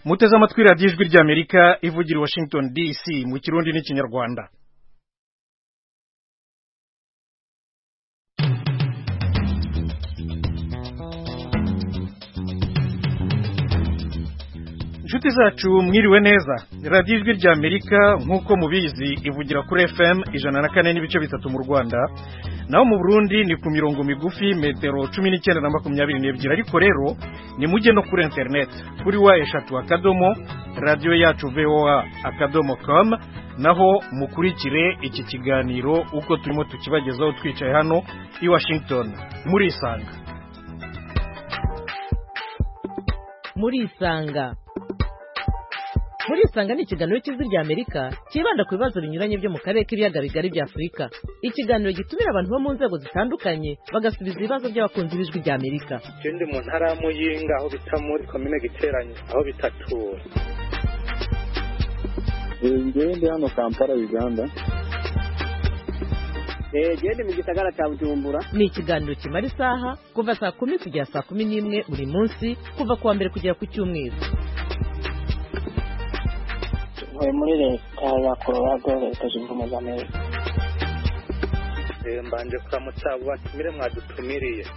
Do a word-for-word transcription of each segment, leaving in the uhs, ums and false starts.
muteze amatwi radiyo ijwi ry'Amerika ivugira i Washington D C mu Kirundi n'Ikinyarwanda. Inshuti zacu mwiriwe neza. Radiyo ijwi ry'Amerika nk'uko mubizi ivugira kuri F M ijana na kane n'ibice bitatu mu Rwanda, naho mu Burundi ni ku mirongo migufi metero cumi n'icyenda na makumyabiri n'ebyiri, ariko rero ni mujye no kuri internet kuri wa eshatu akadomo radio yacu V O A akadomo com, naho mukurikire iki kiganiro uko turimo tukibagezaho twicaye hano i Washington. Muri Isanga muri Isanga muri Isanga ni ikiganiro cy'Ijwi ry'Amerika kibanda ku bibazo binyuranye byo mu karere k'ibiyaga bigari bya Afurika. Ikiganiro gitumira abantu bo mu nzego zitandukanye bagasubiza ibibazo by'abakunzi b'Ijwi ry'Amerika. Ndi mu ntara ya Muyinga aho bita muri komine Giteranye aho bitatura. Ngende hano Kampala Uganda. Eh gende mu gisagara cya Bujumbura. Ni ikiganiro kimara isaha kuva saa kumi kugera saa kumi n'imwe buri munsi kuva kuwa mbere kugera ku cyumweru. Muri leta ya Colorado leta zunze ubumwe za Amerika. Mbanje kuramutsa batumire mwadutumiriye.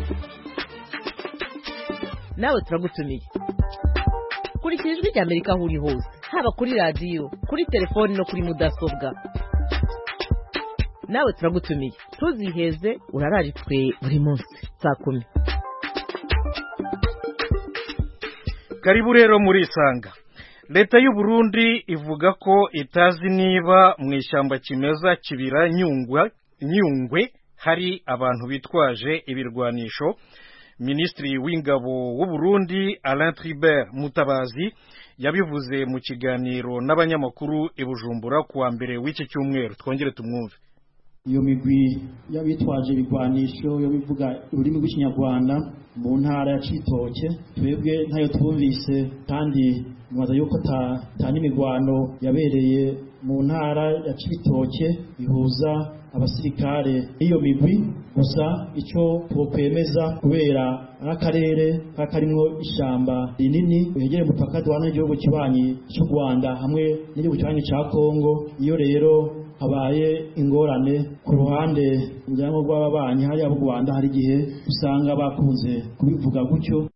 Nawe turagutumiye. Kurikira Ijwi ry'Amerika aho uri hose, haba kuri radiyo, kuri telefoni no kuri mudasobwa. Nawe turagutumiye. Tuziheze urararitswe buri munsi saa kumi. Karibu rero muri Isanga. Leta y'u Burundi ivuga ko itazi niba mu ishyamba kimeza kibira Nyungwe Nyungwe hari abantu bitwaje ibirwanisho. Ministri w'ingabo w'u Burundi Alain Tribert Mutabazi yabivuze mu kiganiro n'abanyamakuru i Bujumbura kuwa mbere w'iki cyumweru. Twongere tumwumve. Iyo migwi y'abitwaje ibigwanisho yo bivuga ururimi rw'Ikinyarwanda mu ntara ya Cibitoke, twebwe ntayo twumvise kandi mwaza yuko ta ta n'imigwano yabereye mu ntara ya Cibitoke ihuza abasirikare iyo migwi. Gusa icyo twokwemeza kubera akarere kakarimo ishamba rinini wegere mupaka duhana igihugu kibanyi cy'u Rwanda hamwe n'igihugu kibanyi cya Kongo, iyo rero habaye ingorane ku ruhande njyango rw'ababanyi hari abo Rwanda hari gihe usanga bakunze kubivuga gutyo.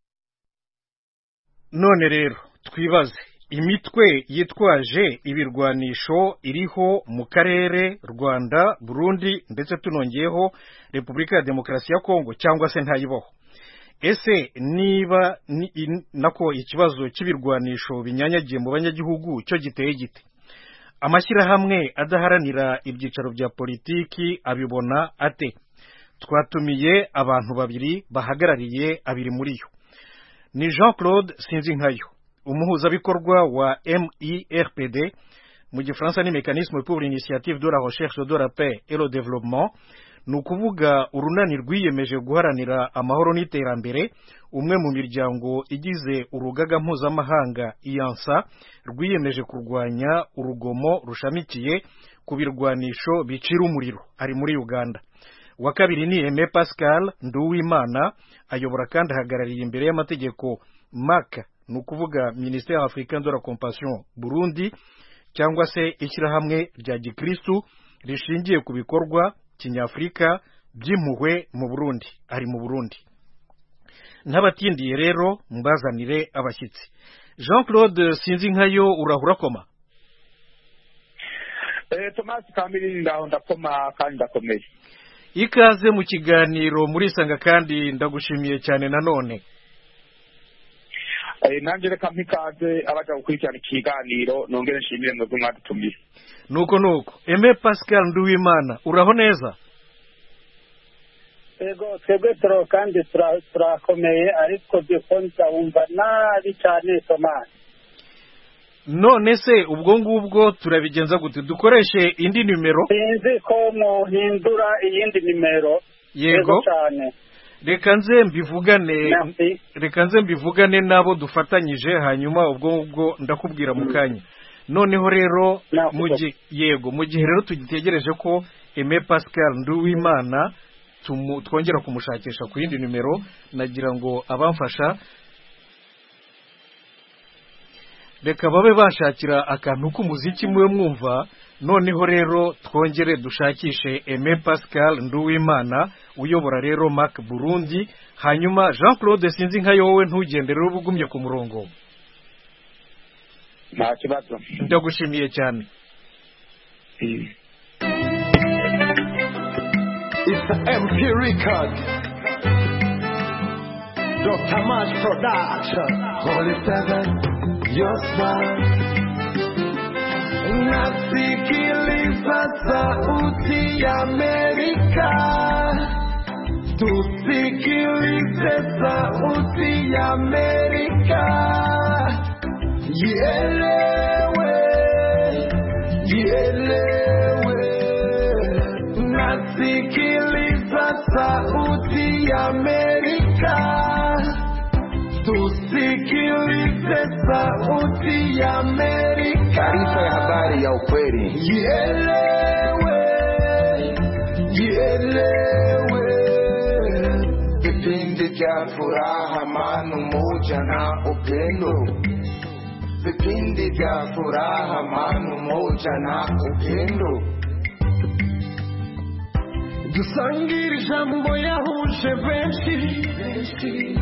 None rero twibaze, imitwe yitwaje ibirwanisho iriho mu karere Rwanda, Burundi ndetse tunongeyeho Repubulika ya Demokarasi ya Kongo cyangwa se ntayibaho? Ese niba ni, nako ikibazo cy'ibirwanisho binyanyagiye mu banyagihugu cyo giteye gite? Amashyirahamwe adaharanira ibyicaro bya politiki abibona ate? Twatumiye abantu babiri bahagarariye abiri muri yo. Ni Jean Claude Sinzinkayo, umuhuzabikorwa wa M I R P D, mu gifaransa ni Mécanisme pour l'initiative de la recherche de la paix et le développement, ni ukuvuga urunani rwiyemeje guharanira amahoro n'iterambere, umwe mu miryango igize urugaga mpuzamahanga I A N S A rwiyemeje kurwanya urugomo rushamikiye ku birwanisho bicira umuriro, ari muri Uganda. Wa kabiri ni Aimé Pascal Nduwimana, ayobora kandi ahagarariye imbere y'amategeko M A C, ni ukuvuga Ministère Africain de la Compassion Burundi, cyangwa se ishyirahamwe rya Gikristu rishingiye ku bikorwa kinyafrika by'impuhwe mu Burundi, ari mu Burundi. Ntabatindiye rero mbazanire abashyitsi. Jean Claude Sinzinkayo, urahura koma? Eh Thomas Kamili ndaho ndakoma kandi ndakomeye. Ikaze mu kiganiro muri Isanga kandi ndagushimiye cyane nanone. Eh nanjye reka mpikaze abaje gukurikirana ikiganiro nongere nshimire mwebwe mwadutumiye. Nuko nuko Aimé Pascal Nduwimana, uraho neza? Ego twebwe turo kandi turakomeye ariko dukonza wumva nabi cyane Thomas. None se ubwo ngubwo turabigenza gute? Dukoreshe indi numero? Sinzi ko muhindura iyindi numero. Yego cyane. Reka nze mbivugane reka nze mbivugane nabo dufatanyije, hanyuma ubwo ubwo ndakubwira mu kanya. Noneho rero mugi yego mu gihe rero tugitegereje ko Aimé Pascal Nduwimana twongera kumushakisha ku yindi numero, nagira ngo abamfasha reka babe bashakira akantu k'umuziki mwe mwumva noneho rero twongere dushakishe Aimé Pascal Nduwimana uyobora rero Mac Burundi hanyuma Jean Claude sinzi nka yowe ntugende rero ubugumye ku murongo. nta kibazo Ndagushimiye cyane. It's the M P record. Doctor March Production. Holy Seven, your smile. Nasikiliza sauti ya Amerika. Tusikilize sauti ya Amerika. Ielewe, ielewe. Nasikiliza sauti ya Amerika. Tusikilize sauti ya Amerika. Taarifa ya habari ya ukweli. Ielewe, ielewe. Vipindi vya furaha, amani, umoja na upendo. Vipindi vya furaha, amani, umoja na upendo. Dusangire ijambo yahuje benshi.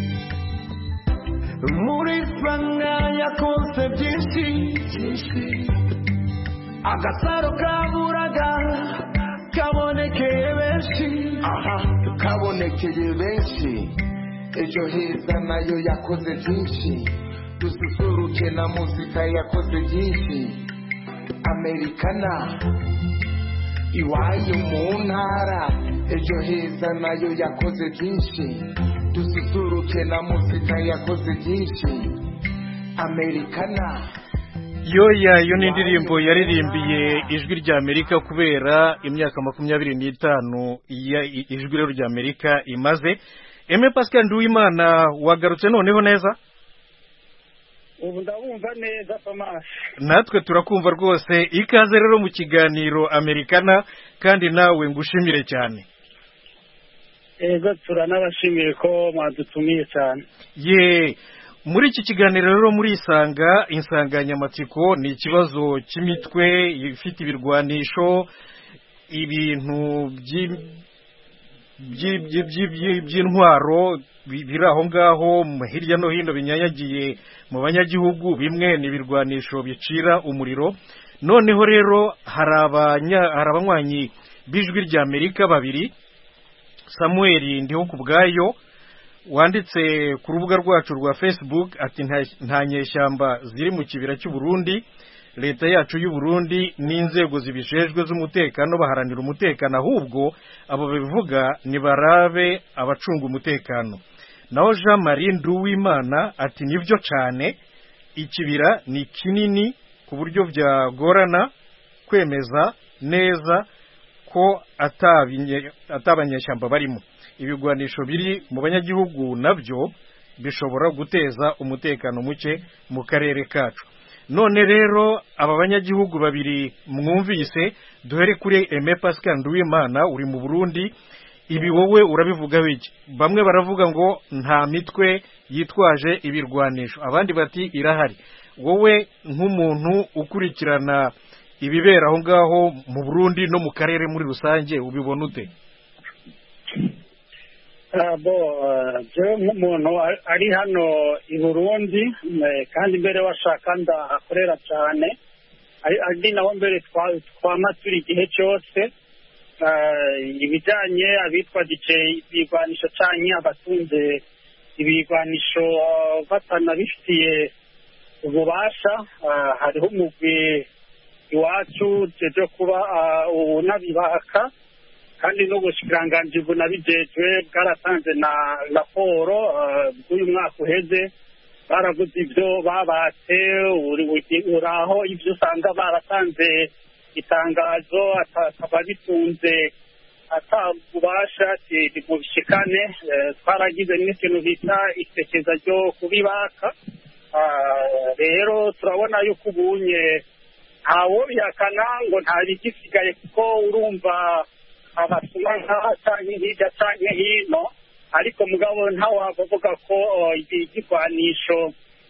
Muri sanga yakonse byinshi. Agasaro kaburaga kabonekeye benshi. Aha, kabonekeye benshi. Ejo heza nayo yakoze byinshi. Dususuruke na muzika yakoze byinshi. Americana iwayo mu ntara. Ejo heza nayo yakoze byinshi. Dususuruke na muzika yakoze byinshi. Americana yoya yo n'indirimbo yaririmbiye ijwi rya Amerika kubera imyaka makumyabiri n'itanu ijwi rero rya Amerika imaze. Aimé Pascal Nduwimana wagarutse noneho neza? Ubu ndabumva neza Thomas. Natwe turakumva rwose. Ikaze rero mu kiganiro Americana kandi nawe ngushimire cyane. Ego turanabashimiye ko mwadutumiye cyane. Ye muri iki kiganiro rero muri isanga insanganyamatsiko ni ikibazo cy'imitwe ifite ibirwanisho ibintu by'intwaro biri aho ngaho hirya no hino binyanyagiye mu banyagihugu. Bimwe ni ibirwanisho bicira umuriro. Noneho rero hari abanywanyi b'ijwi rya Amerika babiri, Samuel Ndihokubwayo wanditse ku rubuga rwacu rwa Facebook ati nta nyeshyamba ziri mu kibira cy'u Burundi, leta yacu y'u Burundi n'inzego zibishejwe z'umutekano baharanira umutekano, ahubwo abo bivuga ni barabe abacunga umutekano. Naho Jean Marie Nduwimana ati nivyo cyane, ikibira ni kinini ku buryo byagorana kwemeza neza ko atabanyeshyamba barimo. Ibigwanisho biri mu banyagihugu nabyo bishobora guteza umutekano muke mu karere kacu. None rero aba banyagihugu babiri mwumvise, duhere kuri Aimé Pascal Nduwimana uri mu Burundi. Ibi wowe urabivuga biki? Bamwe baravuga ngo nta mitwe yitwaje ibirwanisho, abandi bati irahari. Wowe nk'umuntu ukurikirana ibibera aho ngaho mu Burundi no mu karere muri rusange ubibona ute? Abo jewe nk'umuntu ari hano i Burundi kandi mbere washaka ndahakorera cyane, ari naho mbere twama turi igihe cyose. Ibijyanye abitwa ibigwanisho cyane abatunze ibigwanisho batanabifitiye ububasha, hariho umugwi iwacu jeje kuba unabibaka kandi n'ubushikiranganji bunabijejwe bwaratanze na raporo bw'uyu mwaka uheze. Baraguze ibyo babatse, uraho ibyo usanga baratanze itangazo akaba bitunze atabubasha mu bishikane. Twaragize n'ikintu bita isekeza ryo kubibaka. Rero turabona yuko ubunye ntawo bihakana ngo nta bigisigaye, kuko urumva abasuma nkaha canke hirya canke hino, ariko mugabo ntawavuga ko igigwanisho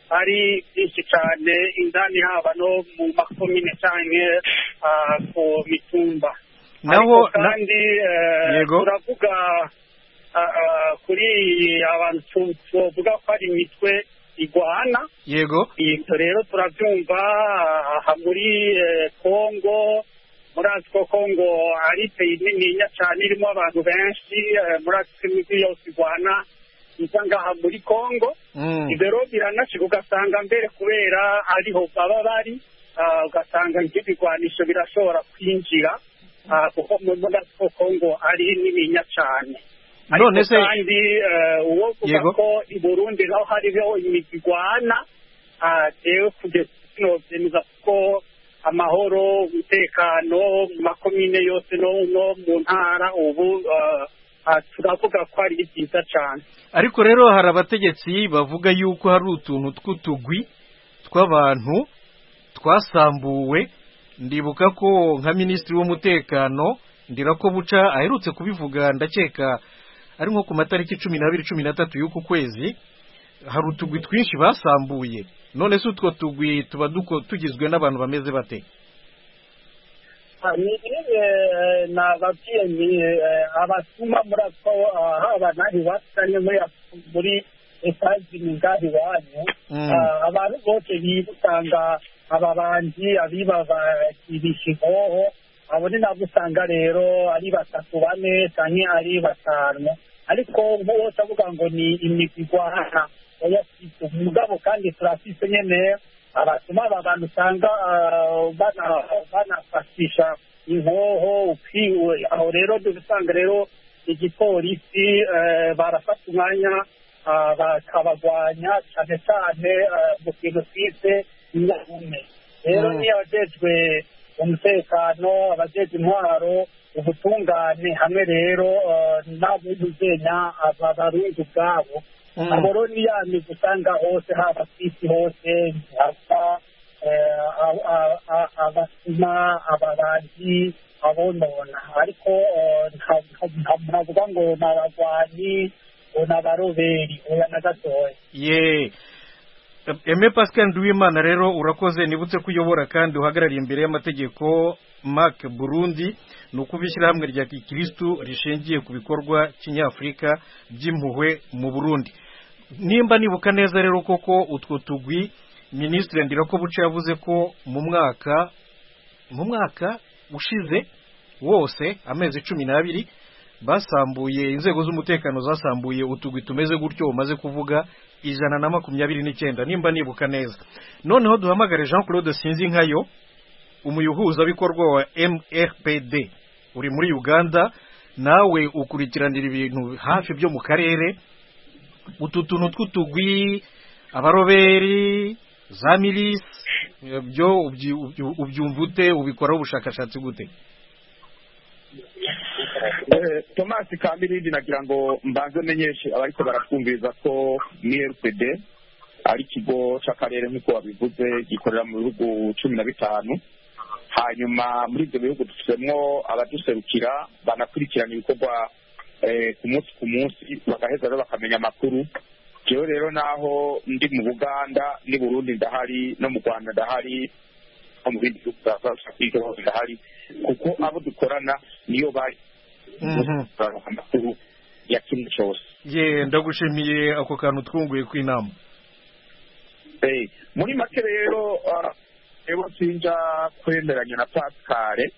ari byinshi cyane indani haba no mu makomine cyane ku mitumba. naho kandi turavuga kuri abantu tuvuga ko ari imitwe igwana. Yego. Ibyo rero turabyumva aha muri Kongo, muri ko Kongo ari peyi nininya cyane irimo abantu benshi, muri ako imigwi yose igwana iza ngaha muri Kongo. Ibyo rero biranashika ugasanga mbere kubera ariho baba bari, ugasanga nk'ibigwanisho birashobora kwinjira kuko muri ako Kongo ari nininya cyane. None se kandi uwo kuvuga ko i Burundi naho hariho imigwana rero kugeza no byemeza ko amahoro umutekano mu makomine yose no mu ntara ubu turavuga ko ari byiza cyane. Ariko rero hari abategetsi bavuga yuko hari utuntu tw'utugwi tw'abantu twasambuwe. Ndibuka ko nka minisitiri w'umutekano Ndirako Buca aherutse kubivuga, ndakeka ari nko ku matariki cumi n'abiri cumi na tatu y'uku kwezi, hari utugwi twinshi basambuye. None se utwo tugwi tuba tugizwe n'abantu bameze bate? ni nababwiye ni abatuma muri ako haba nahi wasanye muri etazini ngahi wanyu, abantu bose bibusanga ababanzi abiba bakibisha inkoho, abo ni nabwo usanga rero ari batatu bane canke ari batanu, ariko bose avuga ngo ni imigwi igwana oya umugabo. Kandi turafise nyene abatuma aba bantu usanga banafashisha inkoho ukwiwe. Aho rero dusanga rero igipolisi barafata umwanya bakabagwanya cyane cyane mu kintu twise inyamume. Rero niyo abajejwe umutekano, abajejwe intwaro, ubutungane hamwe rero n'abuzenya abarundi ubwabo, abo rero ni ya migwi usanga hose haba kw'isi hose hasa abasuma ababaji abonona, ariko ntavuga ngo ni abagwanyi ngo ni abaroberi oya na gatoya. ye Aime Pascal Nduwimana rero urakoze, nibutse kuyobora kandi uhagarariye imbere y'amategeko Mark Burundi, ni ukubishyira hamwe rya Kristo rishingiye ku bikorwa kinyafrika by'impuhwe mu Burundi. Nimba nibuka neza rero koko utwo tugwi Minisitiri Ndirako Buca yavuze ko mu mwaka mu mwaka ushize wose amezi cumi n'abiri basambuye, inzego z'umutekano zasambuye utugwi tumeze gutyo umaze kuvuga ijana na makumyabiri n'icyenda nimba nibuka neza. Noneho duhamagare Jean Claude Sinzinkayo, umuyuhuza bikorwa wa M R P D, uri muri Uganda, nawe ukurikiranira ibintu hafi byo mu karere. Utu tuntu tw'utugwi, abaroberi, za milisi, byo ubyumvute ubikora ubushakashatsi gute? Thomas Kamilindi nagira ngo mbanze menyeshe abariko baratwumviriza ko M R P D ari ikigo c'akarere nk'uko babivuze gikorera mu bihugu cumi na bitanu. Hanyuma muri ibyo bihugu dufitemo abaduserukira banakurikirana ibikorwa ku munsi ku munsi, bagaheza rero bakamenya amakuru. Jewe rero naho ndi mu Buganda ni Burundi ndahari, no mu Rwanda ndahari, no mu bindi bihugu hose ndahari, kuko abo dukorana niyo bari amakuru ya kimwe cyose. ye ndagushimiye ako kantu twunguye ku inama. Muri make rero ebo sinja kwemeranya na Pascal.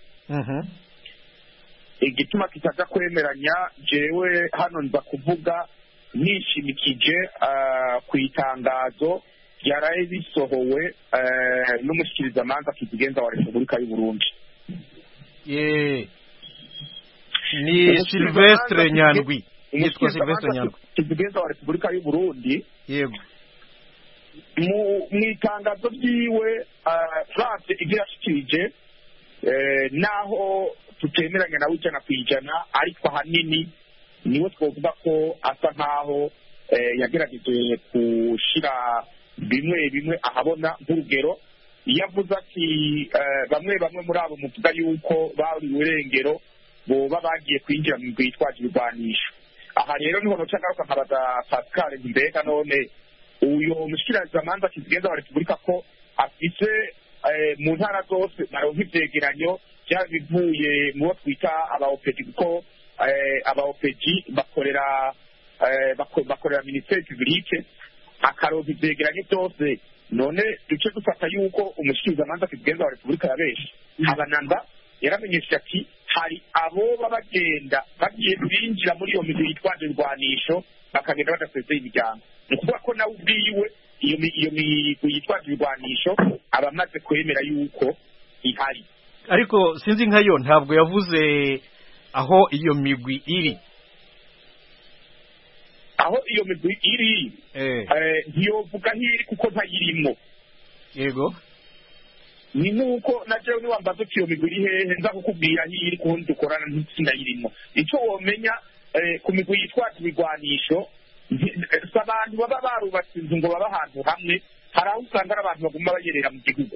Igituma kitaza kwemeranya, jewe hano nza kuvuga nishimikije ku itangazo ryaraye bisohowe n'umushikirizamanza kizigenza wa Repubulika y'u Burundi. ye ni Silvestre Nyandwi, yitwa Silvestre Nyandwi, kizigenza wa Repubulika y'u Burundi. yego mu itangazo ryiwe rase ibyo yashikirije, naho tutemeranya nawe ijana ku ijana, ariko ahanini niwe twavuga ko asa nkaho yagerageje gushyira bimwe bimwe ahabona. Nk'urugero, iyo avuze ati bamwe bamwe muri abo muvuga yuko bariwe irengero boba bagiye kwinjira mu bitwaje ibigwanisho. Aha rero niho noca ngaruka nkabaza Pascal, mbega none uyo mushikirizamanza kizigenza wa repubulika ko afise mu ntara zose baronka ivyegeranyo byaba bivuye mu bo twita abaopegi kuko abaopegi bakorera bakorera minisiteri publique akaronka ivyegeranyo byose. None duce dufata yuko umushikirizamanza kizigenza wa repubulika yabeshi abanamba yaramenyesha ati hari abo babagenda bagiye binjira muri iyo migwi yitwaje irwanisho bakagenda badasezeye imiryango. Ni ukuvuga ko nawe ubwiwe iyo iyo migwi yitwaje irwanisho aba amaze kwemera yuko ihari. Ariko sinzi nkayo ntabwo yavuze aho iyo migwi iri. Aho iyo migwi iri eh ntiyovuga ntiri kuko ntayirimo. Yego. Ni nuko na jewe niwambaza uti iyo migwi iri hehe nza kukubwira hiri kundi dukorana ntitsinayirimo. Icyo womenya ku migwi yitwaje ibigwanisho abantu baba barubatse inzu ngo baba ahantu hamwe, hari aho usanga abantu baguma bayerera mu gihugu.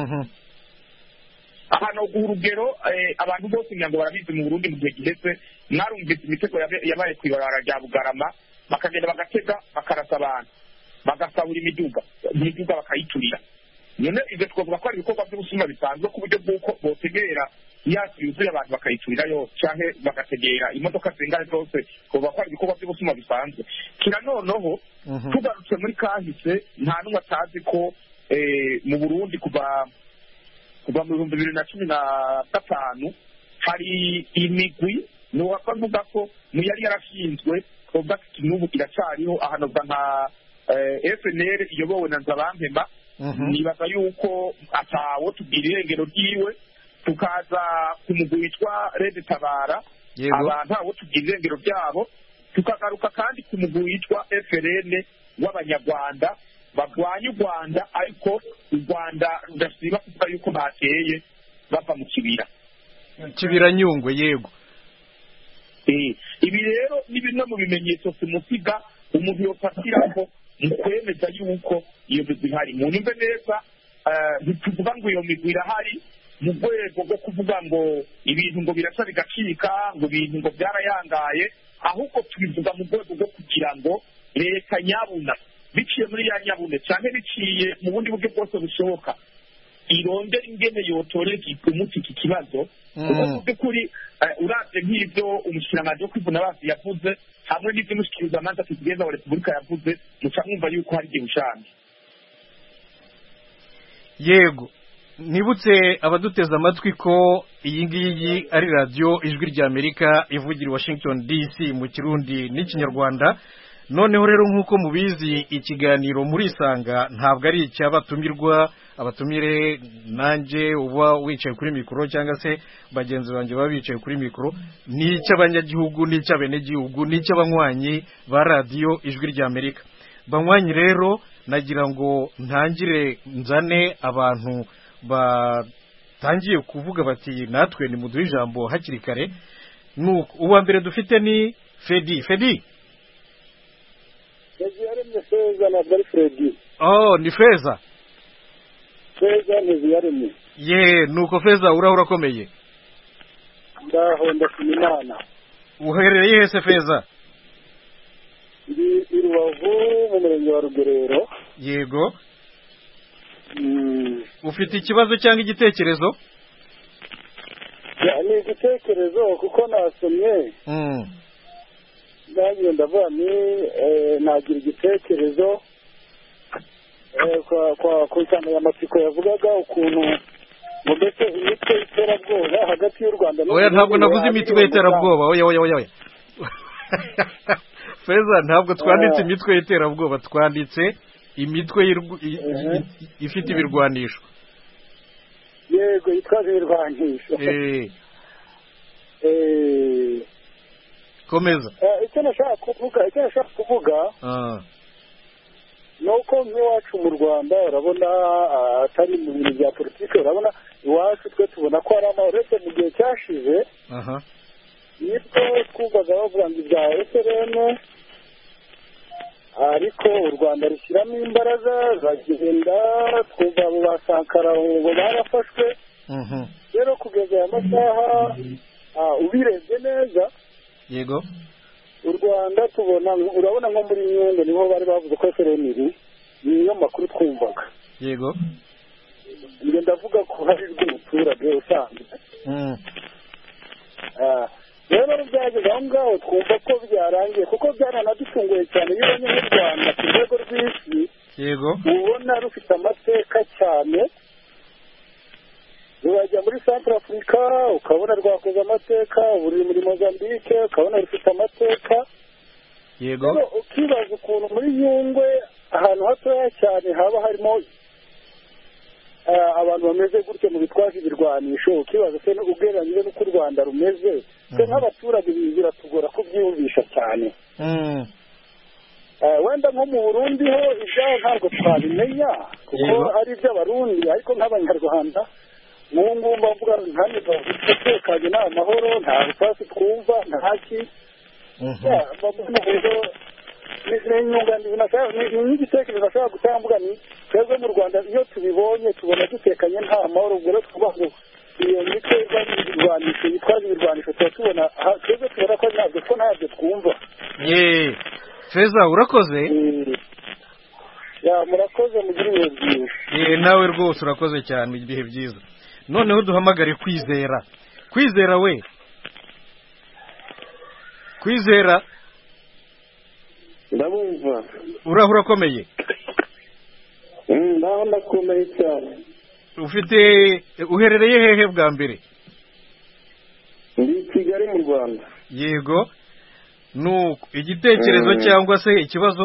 Ahantu guha urugero abantu bose ngo barabizi mu Burundi mu gihe giheze mwarumvise imitego yabaye kw'ibarabara rya Bugarama bakagenda bagatega bakarasa abantu bagasahura imiduga imiduga bakayiturira. None ibyo twavuga ko ari ibikorwa by'ubusuma bisanzwe ku buryo bw'uko botegera yasi yuzuye abantu bakayiturira yo canke bagategera imodoka zingana zose kuvuga ko ari ibikorwa by'ubusuma bisanzwe. Kira noneho tugarutse muri kahise nta n'umwe atazi ko mu Burundi kuva kuva mu bihumbi bibiri na cumi na gatanu hari imigwi ni wakavuga ko mu yari yarashinzwe kuvuga ko n'ubu iracariho ahantu nka F N L iyobowe na Nzabampema. Nibaza yuko atawo tugira irengero ryiwe tukaza ku mugwi witwa Red Tabara abantu abo tugira irengero ryabo tukagaruka kandi ku mugwi witwa F R N w'abanyarwanda bagwanya u Rwanda ariko u Rwanda rudasiba kuvuga yuko bateye bava mu kibira kibira Nyungwe. Yego. Eh ibi rero ni bimwe mu bimenyetso simusiga umuntu yofatiraho mu kwemeza yuko iyo migwi ihari. Mu nyumve neza ntituvuga ngo iyo migwi irahari mu rwego rwo kuvuga ngo ibintu ngo birasa bigacika ngo ibintu ngo byarayangaye, ahubwo tubivuga mu rwego rwo kugira ngo leta nyabuna biciye muri ya nyabune cyane biciye mu bundi buryo bwose bushoboka irondera ingene yotorera umuti iki kibazo. Kuko mu by'ukuri uravye nk'ivyo umushikiranganji wo kwivuna basi yavuze hamwe n'ivyo umushikirizamanza kizigenza wa repubulika yavuze muca mwumva yuko hari igihe ushange. Yego. Nibutse abaduteza amatwi ko iyi ngiyi ari radio Ijwi rya Amerika ivugira Washington D C mu Kirundi n'Ikinyarwanda. Noneho rero nk'uko mubizi ikiganiro muri Isanga ntabwo ari icy'abatumirwa abatumire nanje uba wicaye kuri mikoro cyangwa se bagenzi banjye baba bicaye kuri mikoro, ni icy'abanyagihugu n'icy'abenegihugu n'icy'abanywanyi ba radio Ijwi rya Amerika. Banywanyi rero nagira ngo ntangire nzane abantu batangiye kuvuga bati natwe ni muduhe ijambo hakiri kare. Nuko uwa mbere dufite ni Fedi. Fedi Fedi yaremye Feza na bari Fedi. Oh, ni Feza. Feza ni yaremye. Ye, nuko Feza urahura komeye. Ndaho ndakumimana. Uherereye hese Feza? Ndi Rubavu mu murenge wa Rugerero. Yego. Mm. Ufite ikibazo cyangwa igitekerezo? Ya, ni igitekerezo kuko nasomye. Mm. Ndagiye ndavuga ni eh, nagira igitekerezo eh, kwa kwa kusana y'amatsiko yavugaga ukuntu mu mbese imitwe iterabwoba hagati y'u Rwanda no. Oya ntabwo navuze imitwe iterabwoba. Oya oya oya oya. Feza ntabwo twanditse imitwe iterabwoba, twanditse imitwe ifite ibirwanisho. Yego itwaje ibirwanisho. Eh. Eh. Komeza. Eh icyo nashaka kuvuga, icyo nashaka kuvuga. Ah. Nuko nk'iwacu mu Rwanda urabona atari mu bintu bya politiki, urabona iwacu twe tubona ko ari amahoro mu gihe cyashize. Aha. Nibwo twumvaga bavuga ngo ibya F R N ariko u Rwanda rushyiramo imbaraga bagenda twumva abo basankara ngo barafashwe. Rero kugeza aya masaha ubirebye neza. Yego. U Rwanda tubona urabona nko muri Nyundo niho bari bavuze ko F R N iri. niyo makuru twumvaga. Yego. Njye ndavuga ko hari rw'umuturage usanzwe. Mm. Ah, rero byageze aho ngaho twumva ko byarangiye kuko byaranadutunguye cyane iyo ubonye nk'u Rwanda ku rwego rw'isi. Yego. Ubona rufite amateka cyane. Urajya muri Central Africa ukabona rwakoze amateka, uri muri Mozambique ukabona rufite amateka. Yego. Rero ukibaza ukuntu muri Nyungwe ahantu hatoya cyane haba harimo abantu bameze gutyo mu bitwaje ibirwanisho, ukibaza se ugereranyije n'uko u Rwanda rumeze, se nk'abaturage biratugora kubyiyumvisha cyane. Wenda nko mu Burundi ho ibyaho ntabwo twabimenya kuko ari iby'abarundi, ariko nk'abanyarwanda n'ubu ngubu mbavuga ntanibwo dutekanye nta mahoro, nta rufasi twumva, ntaki. Ni n'igitekerezo ashobora gutambuka ni twebwe mu Rwanda iyo tubibonye tubona dutekanye nta mahoro, ubwo rero tuvuga ngo iyo mitwe y'ibirwanisho yitwaje ibirwanisho tuba tubona twebwe tubona ko ntabwo ko ntabyo twumva. Ye Feza urakoze. Ya murakoze mugire ibihe byiza. Ye nawe rwose urakoze cyane ibihe byiza. Noneho duhamagare Kwizera. Kwizera we. Kwizera. Ndabumva. Urahura komeye. Mm, ndaho ndakomeye cyane. Ufite uherereye hehe bwa mbere? Ndi Kigali mu Rwanda. Yego. Nuko igitekerezo mm. cyangwa se ikibazo?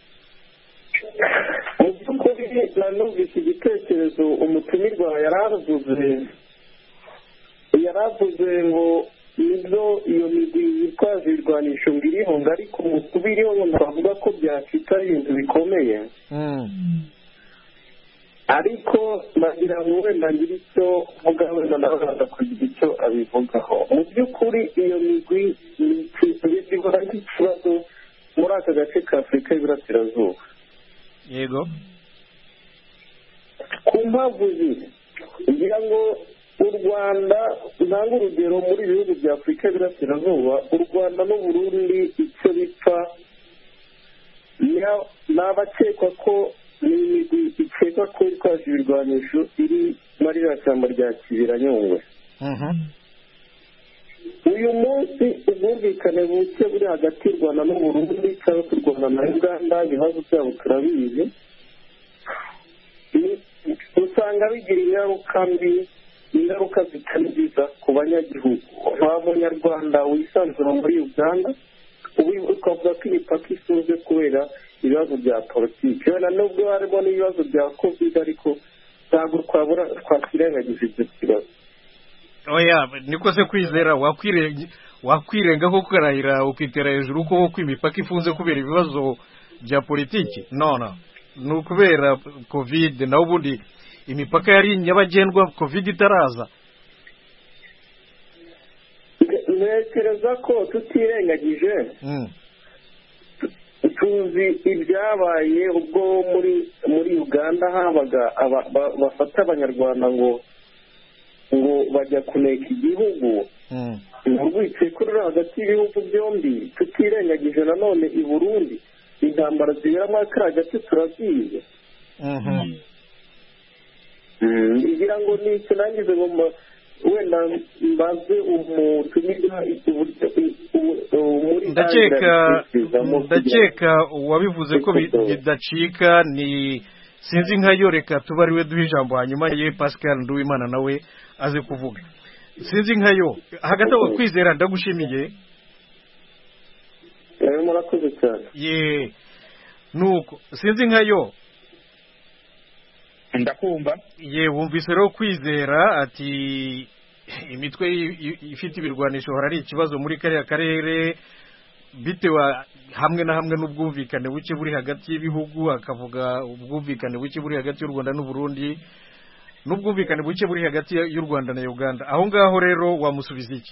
Mu by'ukuri nanumvise igitekerezo umutumirwa yaravuze. Yaravuze ngo nizo iyo migwi yitwaje ibirwanisho ngiriho ngo ariko mu kubiriho ndavuga ko byacika ibintu bikomeye. Mm. Ariko nagira ngo wenda ngire icyo mvuga wenda ndabaza kugira icyo abivugaho. Mu by'ukuri iyo migwi ihora nk'ikibazo muri aka gace ka Afurika y'Iburasirazuba. Yego. Ku mpamvu ziri ngira ngo u Rwanda ntanga urugero muri ibihugu bya Afurika y'Iburasirazuba, u Rwanda n'Uburundi icyo bipfa ni abakekwa ko ni imigwi ikekwa ko itwaje ibirwanisho iri muri iriya shyamba rya Kibira Nyungwe. Uyu munsi ubwumvikane buke buri hagati y'u Rwanda n'Uburundi cyangwa se u Rwanda na Uganda, ibibazo byabo turabizi, usanga bigira ingaruka mbi, ingaruka zitari nziza ku banyagihugu. Nta munyarwanda wisanzura muri Uganda ubu ukavuga ko imipaka ifunze kubera ibibazo bya politiki, wenda nubwo harimo n'ibibazo bya covid ariko ntabwo twabura twakirengagiza ibyo kibazo. Oya niko se Kwizera wakwirenga wakwirenga ko kurahira ukitera hejuru ko ko imipaka ifunze kubera ibibazo bya politiki? No no, nukubera covid na ubundi imipaka yari nyabagendwa covid itaraza. Ntekereza ko tutirengagije tuzi ibyabaye ubwo muri muri Uganda habaga bafata abanyarwanda ngo ngo bajya kuneka igihugu urwiteko ruri hagati y'ibihugu byombi. Tutirengagije nanone i Burundi intambara zibera muri kariya gace turazizi. ngira ngo ni ikinangize ngo wenda mbaze umutumirwa muri ndakeka ndakeka wabivuze ko bidacika ni sinzi nka yo, reka tuba ariwe duha ijambo hanyuma ye Pascal Nduwimana nawe aze kuvuga. Sinzi nka yo hagati aho Kwizera ndagushimiye. Eh murakoze cyane. Ye nuko sinzi nka yo ndakumva. Ye wumvise rero Kwizera ati imitwe ifite ibirwanisho hora ari ikibazo muri kariya karere bitewe hamwe na hamwe n'ubwumvikane buke buri hagati y'ibihugu, akavuga ubwumvikane buke buri hagati y'u Rwanda n'u Burundi n'ubwumvikane buke buri hagati y'u Rwanda na Uganda. Aho ngaho rero wamusubiza iki?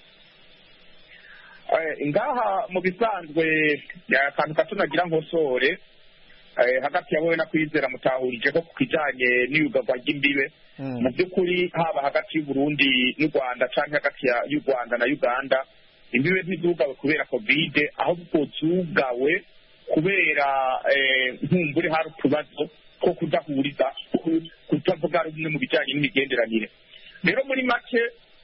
Ngaha mu bisanzwe akantu gato nagira nkosore hagati yawe na Kwizera mutahurije ko kujanye n'iyugagwa ry'imbibe. Mu by'ukuri haba hagati y'u Burundi n'u Rwanda canke hagati y'u Rwanda na Uganda imbibe ntizugawe kubera covid, ahubwo zugawe kubera nkumbure hari utubazo two kudahuriza kutavuga rumwe mu bijyanye n'imigenderanire. Rero muri make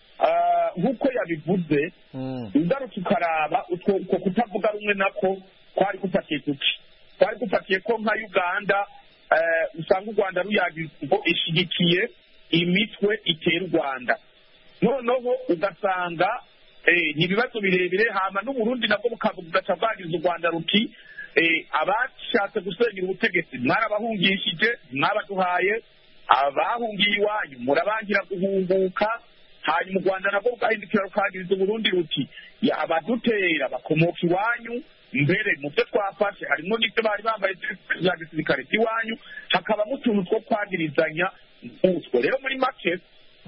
nk'uko yabivuze ugarutse ukaraba utwo kutavuga rumwe nako kwari gufatiye kuki kwari gufatiye ko nka Uganda usanga u Rwanda ruyagize ngo ishyigikiye imitwe itera u Rwanda, noneho ugasanga ni ibibazo birebire. Hama n'Uburundi nabwo bukavuga bwagize u Rwanda ruti abashatse gusenyera ubutegetsi mwarabahungishije, mwabaduhaye, abahungiye iwanyu murabangira guhunguka. Hanyuma u Rwanda nabwo bugahindukira rukagiriza Uburundi ruti abadutera bakomoka iwanyu, mbere mu byo twafashe harimo n'ibyo bari bambaye bya gisirikare by'iwanyu, hakabamo utuntu two kwagirizanya nk'utwo. Rero muri make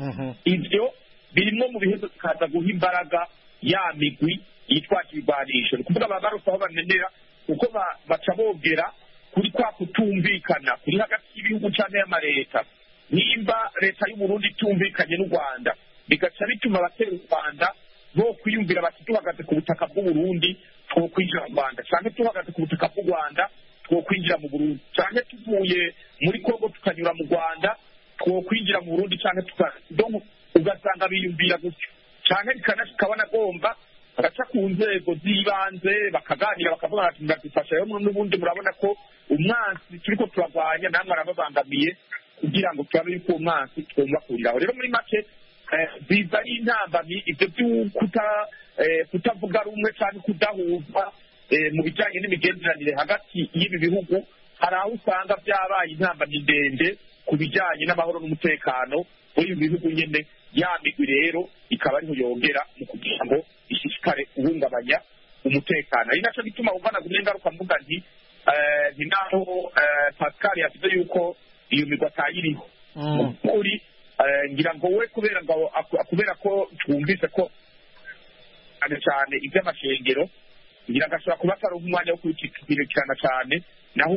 ibyo birimo mu bihezo bikaza guha imbaraga ya migwi yitwaje ibigwanisho, ni ukuvuga baba barose aho banenera kuko baca bogera kuri kwa kutumvikana kuri hagati y'ibihugu cyane y'amareta. Nimba leta y'Uburundi itumvikanye n'u Rwanda bigaca bituma abatera u Rwanda bo kwiyumvira bati tuhagaze ku butaka bw'Uburundi two kwinjira mu Rwanda, cyane tuhagaze ku butaka bw'u Rwanda two kwinjira mu Burundi, cyane tuvuye muri Kongo tukanyura mu Rwanda two kwinjira mu Burundi, cyane tukadongo ugasanga biyumvira gutyo, cyane bikanashika banagomba bagaca ku nzego z'ibanze bakaganira bakavuga bati ndadufasha. Rero n'ubundi murabona ko umwansi turiko turagwanya namwe arababangamiye kugira ngo turabe yuko umwansi twumva kuriraho. Rero muri make biza ari intambamyi ibyo by'ukuta kutavuga rumwe cyane kudahuzwa mu bijyanye n'imigenderanire hagati y'ibi bihugu. Hari aho usanga byabaye intambamyi ndende ku bijyanye n'amahoro n'umutekano muri ibi bihugu nyine. Ya migwi rero ikaba ariho yongera mu kugira ngo ishishikare guhungabanya umutekano. Ari nacyo gituma uvana ku ngaruka mvuga nti ni naho Pascal yavuze yuko iyo migwi atayiriho ukuri. Ngira ngo we kubera ngo kubera ko twumvise ko cyane cyane iby'amashengero ngira ngo ashobora kuba atari umwanya wo kubikirikirana cyane, naho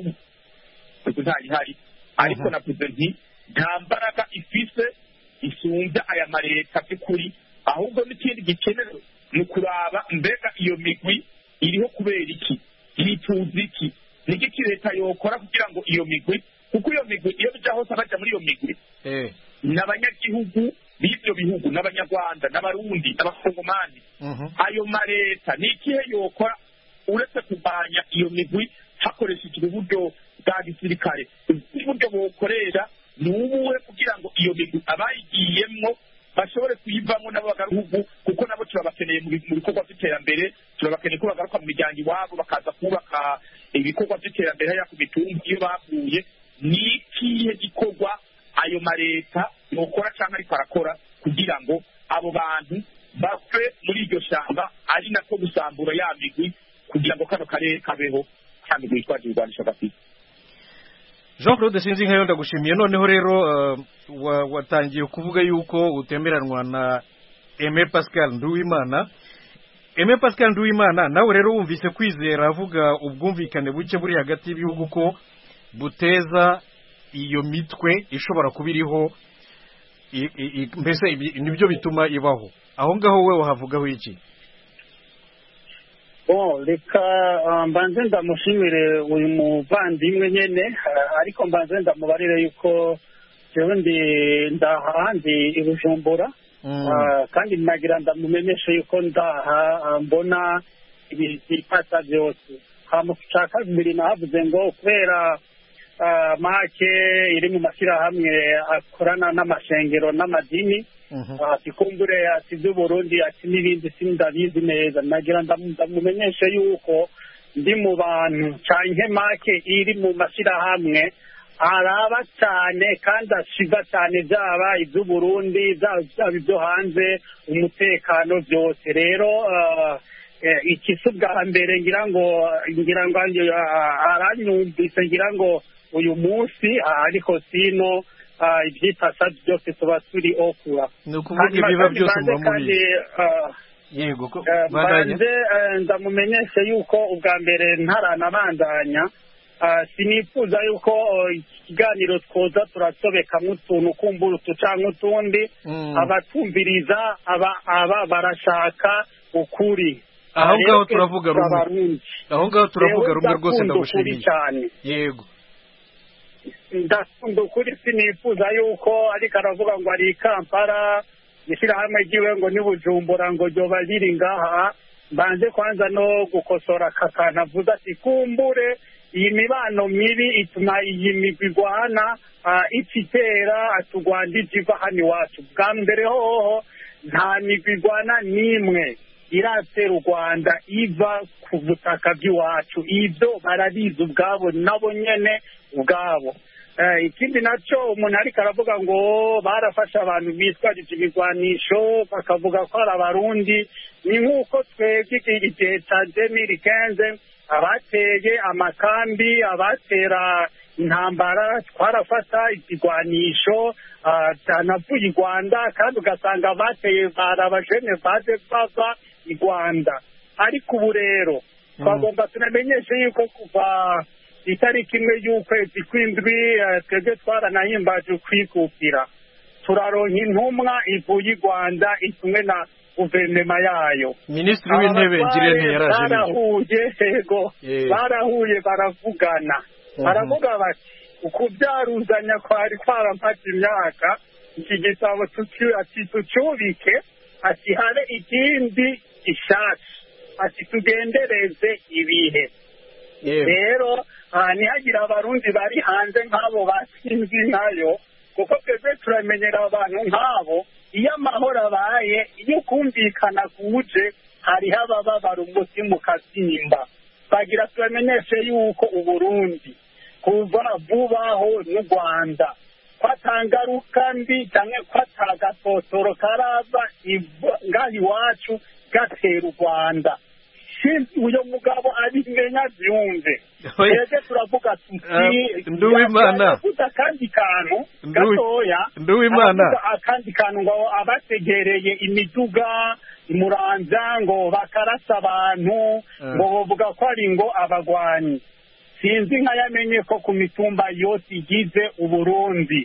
ntayihari. Ariko navuze nti nta mbaraga ifise isunze aya mareta by'ukuri, ahubwo n'ikindi gikenewe ni ukuraba mbega iyo migwi iriho kubera iki, yituza iki, n'igiki leta yokora kugira ngo iyo migwi, kuko iyo migwi iyo bijya hose abajya muri iyo migwi n'abanyagihugu b'ibyo bihugu n'abanyarwanda n'abarundi n'abakongomani. Ayo mareta ni ikihe yokora uretse kurwanya iyo migwi hakoreshejwe uburyo bwa gisirikare? Uburyo bukoresha ni ubuhe kugira ngo iyo migwi abayigiyemwo bashobore kuyivamo nabo bagaruhugu, kuko nabo turabakeneye mu bikorwa by'iterambere, turabakeneye ko bagaruka mu miryango iwabo bakaza kubaka ibikorwa by'iterambere hariya ku mitumba iyo bavuye. Ni ikihe gikorwa ayo mareta yokora cyangwa ariko arakora kugira ngo abo bantu bapfe muri iryo shyamba, ari nako gusambura ya migwi kugira ngo kano karere kabeho nta migwi yitwaje ibigwanisho gafite? Jean Claude sinzi nkayo ndagushimiye. Noneho rero watangiye kuvuga yuko utemeranwa na Aimé Pascal Nduwimana. Aimé Pascal Nduwimana nawe rero wumvise kwizera avuga ubwumvikane buke buri hagati y'ibihugu ko buteza iyo mitwe ishobora kuba iriho, mbese nibyo bituma ibaho. Aho ngaho we wahavugaho iki? reka mbanze ndamushimire uyu muvandimwe nyine, ariko mbanze ndamubarire yuko jewe ndi ndaha ndi i Bujumbura, kandi nagira ndamumenyeshe yuko ndaha mbona ibipata byose. Hamushaka bibiri nahavuze ngo kubera make iri mu mashyirahamwe akorana n'amashengero n'amadini, ati kumbure ati by'Uburundi ati n'ibindi sindabizi neza. Nagira ndamumenyeshe yuko ndi mu bantu canke make iri mu mashyirahamwe araba cyane kandi ashiga cyane byaba iby'Uburundi byaba ibyo hanze umutekano byose. Rero iki si ubwa mbere ngira ngo ngira ngo aranyumvise ngira ngo uyu munsi, ariko sino ibyitasa byose tuba turi okura. Ni ukuvuga ibiba byose muba muri yego ko banze ndamumenyeshe yuko ubwa mbere ntaranabandanya sinifuza yuko ikiganiro twoza turasobekamo utuntu kumbura utu canke utundi. Abatumviriza aba aba barashaka ukuri, aho ngaho turavuga rumwe aho ngaho turavuga rumwe rwose ndagushimiye yego ndakunda ukuri sinifuza yuko ariko aravuga ngo ari Kampala ishyirahamwe ryiwe ngo ni Bujumbura ngo ryoba riri ngaha mbanze kwanza no gukosora akakana avuze ati kumbure iyi mibano mibi ituma iyi migwi igwana ititera atugwandije iva hano iwacu bwa mbere hoho nta migwi igwana n'imwe iratera u Rwanda iva ku butaka bw'iwacu ibyo barabizi ubwabo nabo nyene ubwabo ikindi nacyo umuntu ariko aravuga ngo barafasha abantu bitwarije ibigwanisho bakavuga ko ari abarundi ni nk'uko twebwe igihe cya demiri kenze abateye amakambi abatera intambara twarafata ikigwanisho cyanavuye i Rwanda kandi ugasanga abateye bari abajene baje bava i Rwanda ariko ubu rero twagomba tunamenyeshe yuko kuva itariki imwe y'ukwezi kw'indwi twebwe twaranahimbaje kwikukira turaronka intumwa ivuye i Rwanda itumwe na guverinoma yayo minisitiri w'intebe Ngirente yaraje barahuye yego barahuye baravugana baravuga bati ukubyaruzanya kwari kwarampaze imyaka iki gitabo ati tucyubike ati habe ikindi gishatse ati tugendereze ibihe rero ntihagire abarundi bari hanze nk'abo batsinzi nayo kuko twebwe turamenyera abantu nk'abo iyo amahoro abaye iyo kumvikana kuje hariho abababara umutima ukasimba bagira turamenyeshe yuko uburundi kuva vubaho n'u Rwanda kwatangaruka mbi cyangwa kwatagatotoro karava ngaho iwacu gatera u Rwanda uyo mugabo abimenya byumve twebwe turavuga tuti Nduwimana kandi kantu gatoya Nduwimana akandi kantu ngo abategereye imiduga imuranza ngo bakarasa abantu ngo bavuga ko ari ngo abagwanyi sinzi nkayamenye ko ku mitumba yose igize Uburundi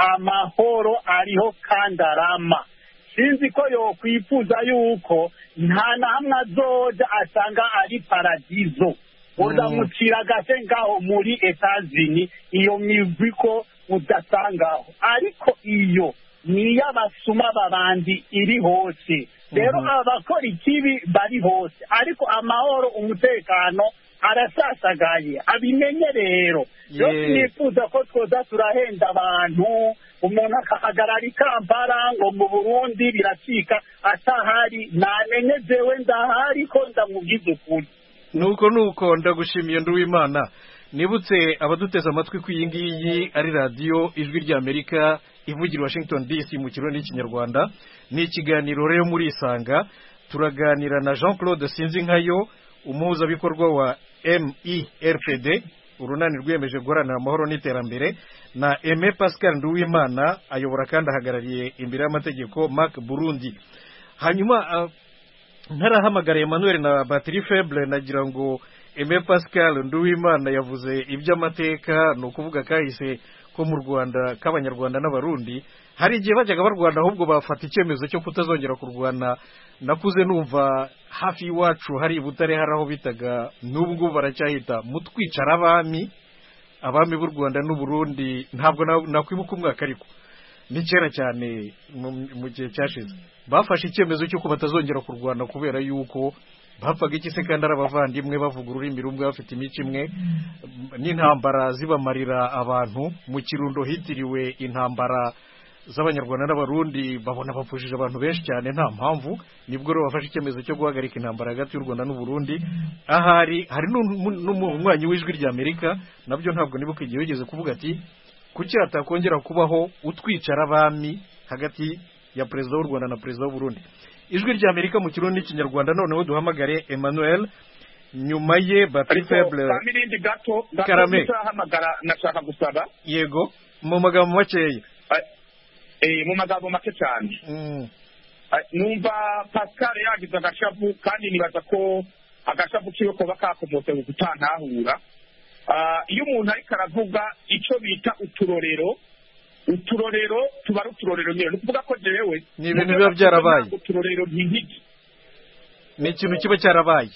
amahoro ariho kandi arama sinzi ko yokwifuza yuko nta na hamwe azoja asanga ari paradizo uzamucira agace ngaho muri Etazini iyo migwi ko udasangaho ariko iyo niyo abasuma babandi iri hose rero abakora ikibi bari hose ariko amahoro umutekano arasasagaye abimenye rero yo nifuza ko twoza turahenda abantu umuntu akahagarara i Kampala ngo mu Burundi biracika atahari namenye jewe ndahari ko ndamubwiza ukuri nuko nuko ndagushimiye Nduwimana nibutse abaduteza amatwi ku iyi ngiyi ari radiyo ijwi ry'Amerika ivugira Washington D C mu kirundi n'ikinyarwanda ni ikiganiro rero muri Isanga turaganira na Jean Claude Sinzinkayo umuhuzabikorwa wa M I R P D urunani rwiyemeje guharanira amahoro n'iterambere na Aime Pascal Nduwimana ayobora kandi ahagarariye imbere y'amategeko Mark Burundi hanyuma uh, ntarahamagara Emmanuel na batterie faible nagira ngo Aime Pascal Nduwimana yavuze iby'amateka no kuvuga kahise ko mu Rwanda k'abanyarwanda n'abarundi hari igihe bajyaga barwana ahubwo bafata icyemezo cyo kutazongera kurwana nakuze numva hafi iwacu hari Butare haraho bitaga n'ubwo baracyahita mutwicara abami abami b'u Rwanda n'u Burundi ntabwo nakwibuka umwaka ariko ni kera cyane mu gihe cyashize bafashe icyemezo cyo batazongera kurwana kubera yuko bapfaga iki se kandi arabavandimwe bavuga ururimi rumwe bafite imico imwe n'intambara zibamarira abantu mu Kirundo hitiriwe intambara z'abanyarwanda n'abarundi babona bapfushije abantu benshi cyane nta mpamvu nibwo rero bafashe icyemezo cyo guhagarika intambara hagati y'u Rwanda n'u Burundi ahari hari n'umunywanyi w'ijwi ry'Amerika nabyo ntabwo nibuka igihe yigeze kuvuga ati kuki hatakongera kubaho utwicara abami hagati ya perezida w'u Rwanda na perezida w'u Burundi ijwi ry'Amerika mu kirundi n'ikinyarwanda noneho duhamagare Emmanuel nyuma ye batterie faible Karame hamagara nashaka gusaba yego mu magambo makeya eh mu magambo make cyane mm. numva Pascal yagize agashavu kandi nibaza ko agashavu kiwe ko bakakomotse gutantahura iyo umuntu ariko aravuga icyo bita uturorero uturorero tuba ari uturorero nyine ni ukuvuga ko jewe ni ibintu biba byarabaye uturorero nk'iki ni ikintu kiba cyarabaye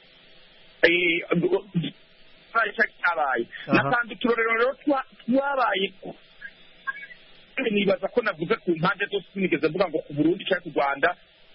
cyabaye nasanze uturorero rero twabaye nibaza ko navuze ku mpande zose sinigeze mvuga ngo ku Burundi cyangwa ku Rwanda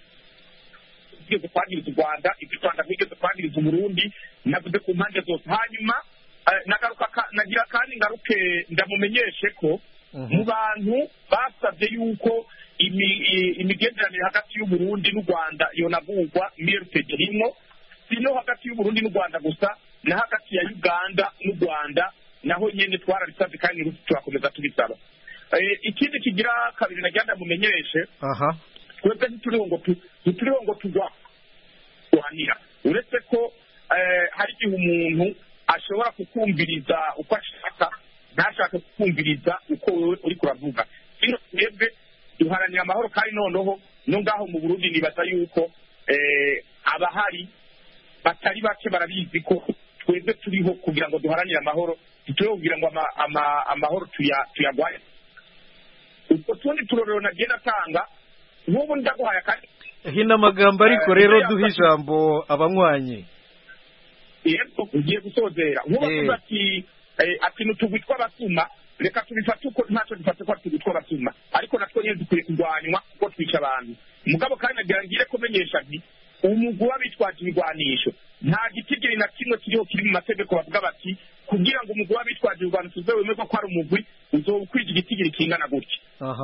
igeze kwangiriza u Rwanda ibyo Rwanda bigeze kwangiriza Burundi navuze ku mpande zose hanyuma nagaruka nagira kandi ngaruke ndamumenyeshe ko mu bantu basabye yuko imigenderanire hagati y'u Burundi n'u Rwanda yonagurwa mirtegerimo sino hagati y'u Burundi n'u Rwanda gusa na hagati ya Uganda n'u Rwanda naho nyene twarabisabye kandi turakomeza tubisaba ikindi kigira kabiri nagenda mumenyeshe aha twebwe ntituriho ngo ntituriho ngo tugwa kuhanira uretse ko hari igihe umuntu ashobora kukumviriza uko ashaka ntashaka kukumviriza uko wowe uri kuravuga sino twebwe duharanira amahoro kandi noneho no ngaho mu Burundi nibaza yuko abahari batari bake barabizi ko twebwe turiho kugira ngo duharanire amahoro turiho kugira ngo amahoro tuyagwaye ubwo tundi turorero nagenda atanga nk'ubu ndaguhaye kandi hino amagambo ariko rero duha ijambo abanywanyi yego ugiye gusozera nk'ubu ati ati n'utugwi tw'abasuma reka tubifate uko ntacyo dufate ko tugwi tw'abasuma ariko natwo nyine dukwiye kurwanywa kuko twica abantu mugabo kandi nagira ngire kumenyesha nti umugwi w'abitwaje ibigwanisho nta gitigiri na kimwe kiriho kiri mu mategeko bavuga bati kugira ngo umugwi w'abitwaje ibigwanisho uze wemezwa ko ari umugwi uzokwija igitigiri kingana gutya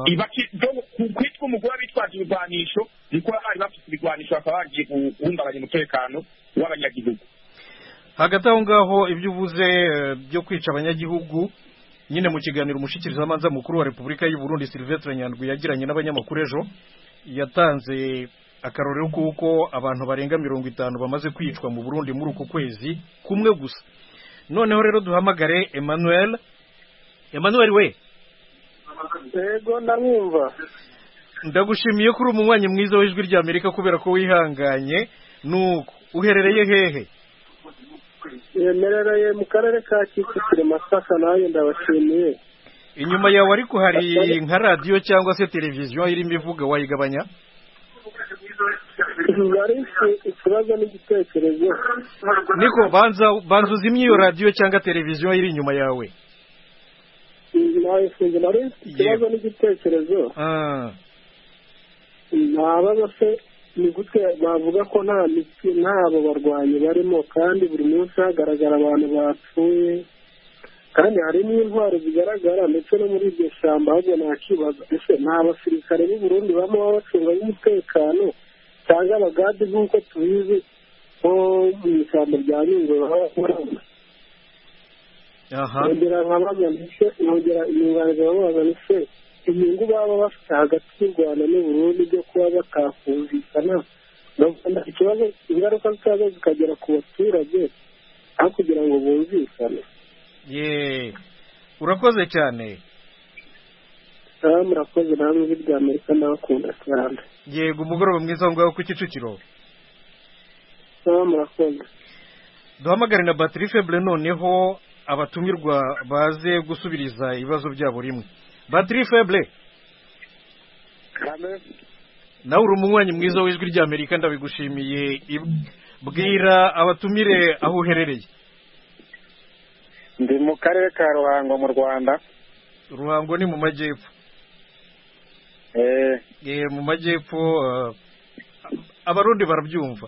kwitwa umugwi w'abitwaje ibigwanisho niko bari bafite ibigwanisho bakaba bagiye guhungabanya umutekano w'abanyagihugu hagati aho ngaho ibyo uvuze byo kwica abanyagihugu nyine mu kiganiro umushikirizamanza mukuru wa Repubulika y'u Burundi Sylvestre Nyandwi yagiranye n'abanyamakuru ejo yatanze akarorero kuko abantu barenga mirongo itanu bamaze kwicwa mu Burundi muri uku kwezi kumwe gusa noneho rero duhamagare Emmanuel Emmanuel we yego ndamwumva ndagushimiye kuri umunywanyi mwiza w'ijwi rya Amerika kubera ko wihanganye nuko uherereye hehe yemerereye mu karere ka Kicukiro Masaka nayo ndabashimiye inyuma yawe ariko hari nka radio cyangwa se televiziyo irimo ivuga wayigabanya bari ikibazo n'igitekerezo niko banza banza uzimye iyo radio cyangwa televiziyo iri inyuma yawe nawe sinzi nari ikibazo n'igitekerezo ah naba se ni gute bavuga ko nta ntabo barwanyi barimo kandi buri munsi hagaragara abantu bapfuye kandi harimo intwaro zigaragara ndetse no muri iryo shyamba ahubwo ntakibazo ese nta basirikare b'u Burundi bamo baba bacunga umutekano cyangwa abagadi nk'uko tubizi ko mu ishyamba rya Nyungwe baba barimo aha nongera nkabaza ndetse nongera inyunganizi babaza ndetse inyungu baba bafite hagati y'u Rwanda n'u Burundi byo kuba batakumvikana ikibazo ingaruka zikaza zikagera ku baturage aho kugira ngo bumvikane ye urakoze cyane ah murakoze namwe ijwi rya Amerika ndabakunda cyane yego umugoroba mwiza aho ngaho ku Kicukiro ah murakoze duhamagare na batterie faible noneho abatumirwa baze gusubiriza ibibazo byabo rimwe batterie faible nawe uri umunywanyi mwiza w'ijwi rya Amerika ndabigushimiye bwira abatumire aho uherereye ndi mu karere ka Ruhango mu Rwanda Ruhango ni mu majyepfo eh eh mu majyepfo uh, abarundi barabyumva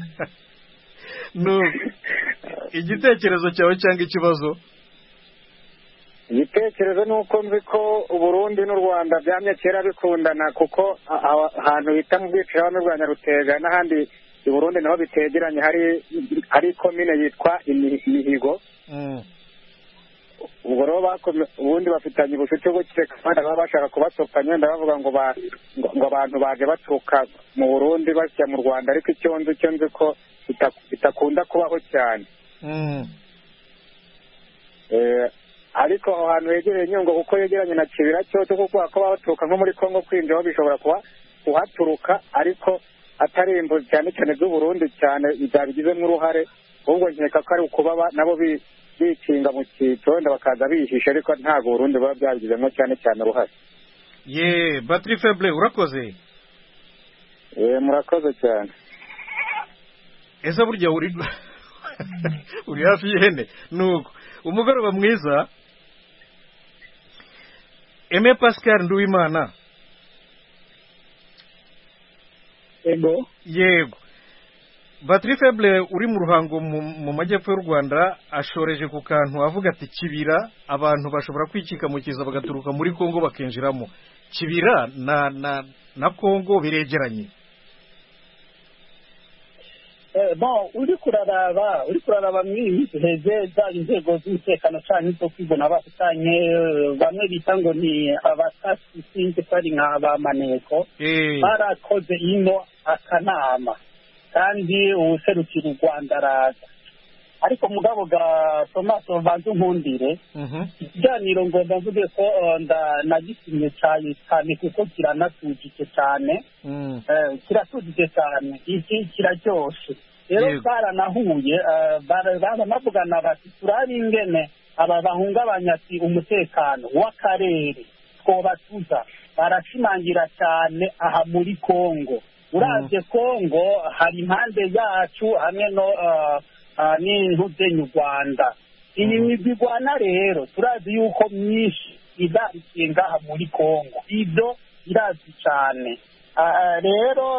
no igitekerezo cyawe cyangwa ikibazo igitekerezo nuko nzi ko Burundi n'u Rwanda byamye kera bikundana kuko ahantu bita mu bwicirabami bwa Nyarutega n'ahandi i Burundi naho bitegeranye hari hari komine yitwa Imihigo mm. ubwo rero ubundi bafitanye ubucuti buke kandi baba bashaka kubatopanya ndabavuga ngo ngo abantu baje baturuka mu Burundi basya mu Rwanda ariko icyo nzi cyo nzi ko bitakunda kubaho cyane mm. eh ariko aho hantu hegereye Nyungwe kuko yegeranye na Kibira cyo kuko bakaba baturuka nko muri Kongo kwinjira bishobora kuba kuhaturuka ariko atari imbo cyane cyane z'u Burundi cyane ibyabigizemo uruhare ahubwo nkeka ko ari ukuba nabo bikinga mu cyito wenda bakaza bihisha ariko ntago Burundi baba byabigizemo cyane cyane uruhare ye batterie faible urakoze eh murakoze cyane ese burya uri uri hafi y'ihene nuko umugoroba mwiza. Aime Pascal Nduwimana. Yego. Yego. Batterie Faible uri mu Ruhango mu majyepfo y'u Rwanda ashoreje ku kantu avuga ati Kibira abantu bashobora kwikika mu kiza bagaturuka muri Kongo bakinjiramo. Kibira na na na Kongo biregeranye. Eh bon uri kuraraba uri kuraraba mw'iyi heze za inzego z'umutekano cyane zo kwibona bafitanye bamwe bita ngo ni abatasi sinzi kwari nka ba maneko barakoze ino akanama kandi userukira u Rwanda araza ariko mugabo ga Thomas Banzu nkundire ikiganiro ngo ndavuge ko nagisimye cyane cyane kuko kiranatujije cyane kiratujije cyane iki kiraryoshe rero baranahuye baranavugana bati turari ingene aba bahungabanya ati umutekano w'akarere twobatuza barashimangira cyane aha muri Kongo uravye Kongo hari impande yacu hamwe no n'intuze y'u Rwanda iyi migwana rero turazi yuko myinshi idarikiye ngaha muri Kongo ibyo irazi cyane rero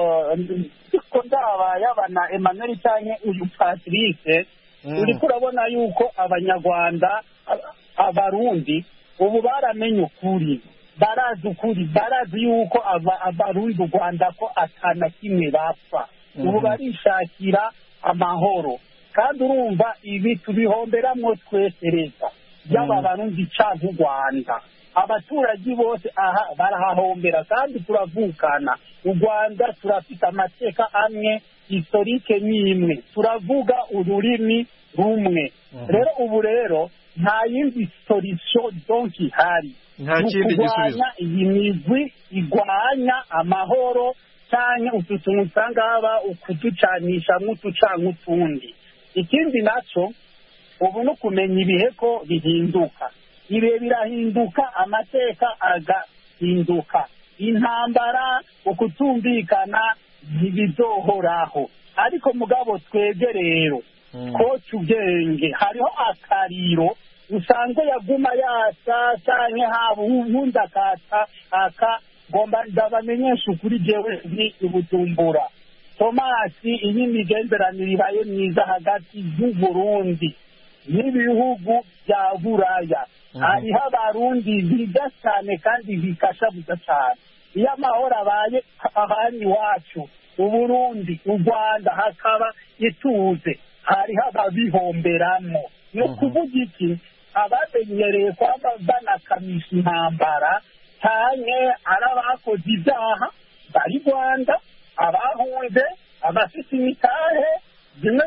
ko ndaba yabana Emmanuel cyane uyu Patrice uri kurabona yuko abanyarwanda abarundi ubu baramenye ukuri barazi ukuri barazi yuko abarundi u Rwanda ko atana kimwe bapfa ubu barishakira amahoro kandi urumva ibi tubihomberamwo twese leta yaba barundi cyangwa u Rwanda abaturage bose aha barahahombera kandi turavukana u Rwanda turafite amateka amwe historike n'imwe turavuga ururimi rumwe rero ubu rero nta yindi solution donc ihari nta kindi gisubizo iyi migwi igwanya amahoro cyane utu tuntu usanga haba ukuducanisha nk'utucanka utundi ikindi nacyo ubu no kumenya ibihe ko bihinduka ibihe birahinduka amateka agahinduka intambara ukutumvikana ntibizohoraho ariko mugabo twebwe rero koca ubwenge hariho akariro usanga yaguma yasa cyane haba ubundi akata aka ngomba ndabamenyesha ukuri jewe ni Bujumbura Tomasi iyi migenderanire ibaye myiza hagati y'u Burundi n'ibihugu bya Buraya hariho abarundi biga cyane kandi bikashabuza cyane iyo amahoro abaye ahandi iwacu u Burundi u Rwanda hakaba ituze hariho ababihomberamo ni ukuvuga iki abamenyereye kwamba banakamisha intambara cyane ari abakoze ibyaha bari Rwanda abahunze abafite imitahe zimwe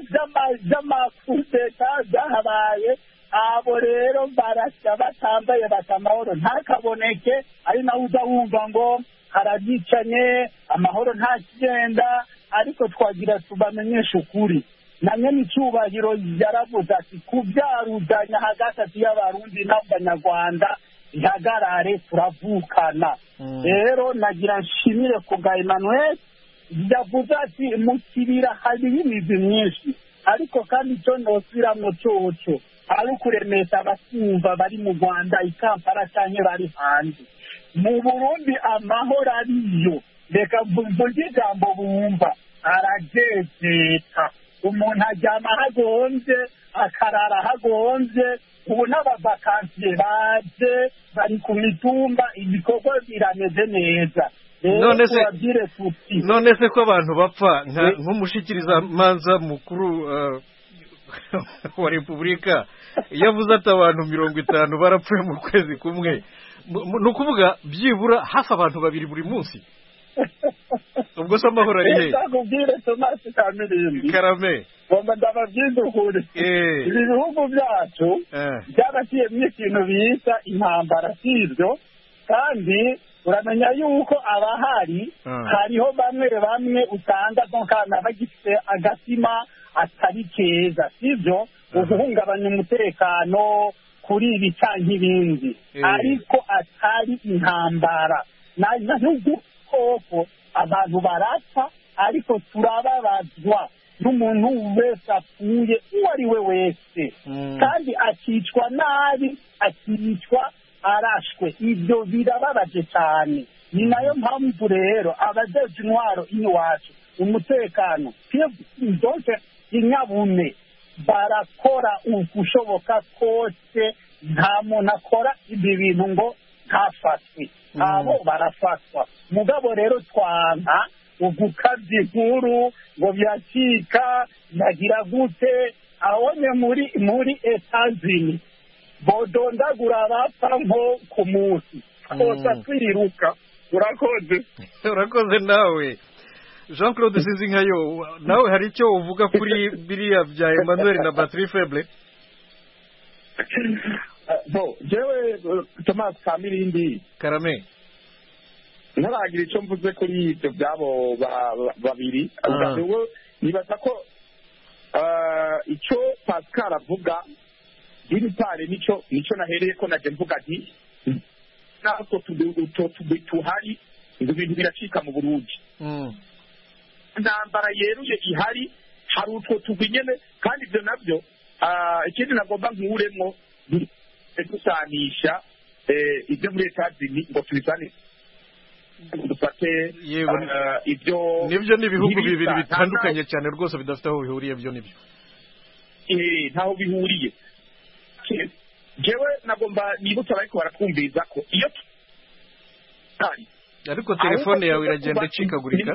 z'amakudeta zahabaye abo rero barasya batambaye batamahoro ntakaboneke ari nawe uza wumva ngo harabicanye amahoro ntakigenda ariko twagira tubamenyesha ukuri na nyene icyubahiro yaravuze ati kubyaruzanya hagati y'abarundi n'abanyarwanda ihagarare turavukana rero nagira nshimire ku bwa Emmanuel yavuze ati mu kibira hari imizi myinshi ariko kandi icyo nosubiramo cyoco ari ukuremesha abakumva bari mu Rwanda i Kampala cyangwa bari hanze mu Burundi amahoro ariyo reka mvuge ijambo bumva aragegeta umuntu aryama hagonze akarara hagonze ubu n'abavakansiye baje bari ku mitumba ibikorwa birameze neza none se none se ko abantu bapfa nk'umushikiriza manza mukuru wa Repubulika yavuze ati abantu mirongo itanu barapfuye mu kwezi kumwe ni ukuvuga byibura hafi abantu babiri buri munsi ubwo se amahoro ari he ndakubwire Tomasi Kamirindi Karame ngomba ndababwiza ukuri ibi bihugu byacu byarashyiyemo ikintu bita intambara sibyo kandi uramenya yuko abahari hariho bamwe bamwe usanga nk'akana bagifite agatima atari keza sibyo uguhungabanya umutekano kuri ibi cyangwa ibindi ariko atari intambara n'udukoko abantu barapfa ariko turababazwa n'umuntu wese apfuye uwo ari we wese kandi akicwa nabi akicwa arashwe ibyo birababaje cyane ni nayo mpamvu rero abajeje intwaro iwacu umutekano ndetse inyabume barakora ukushoboka kose nta muntu akora ibi bintu ngo ntafatwe abo barafatwa mugabo rero twanka ugukabya inkuru ngo byacika nagira gute abone muri muri etazini bodondagura abapfa nko ku munsi twose twiruka urakoze urakoze nawe Jean Claude Sizinkayo nawe hari icyo uvuga kuri biriya bya Emmanuel na batterie faible bo jewe Thomas Kamirindi Karame ntaragira icyo mvuze kuri ibyo byabo babiri ubwo nibaza ko icyo Pascal avuga y'ibitare nico nico nahereye ko naje mvuga nti natwo tuhari ngo ibintu biracika mu Burundi intambara yeruye ihari hari utwo tugwi nyene kandi ibyo nabyo ikindi nagomba nkuremwo gusanisha ibyo muri etazini ngo tubisane dufate ibyo nibyo ni ibihugu bibiri bitandukanye cyane rwose bidafite aho bihuriye byo nibyo ntaho bihuriye jewe nagomba nibutsa bariko barakumviza ko iyo ariko telefone yawe iragenda icikagurika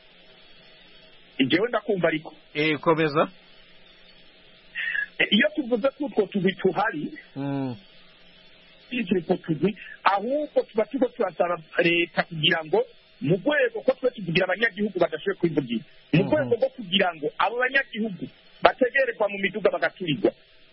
jewe ndakumva ariko eh komeza iyo tuvuze ko utwo tugwi tuhari itwo tugwi ahubwo tuba tuko turasaba leta kugira ngo mu rwego ko twe tugira abanyagihugu badashoboye kwivugira mu rwego rwo kugira ngo abo banyagihugu bategererwa mu miduga bagaturirwa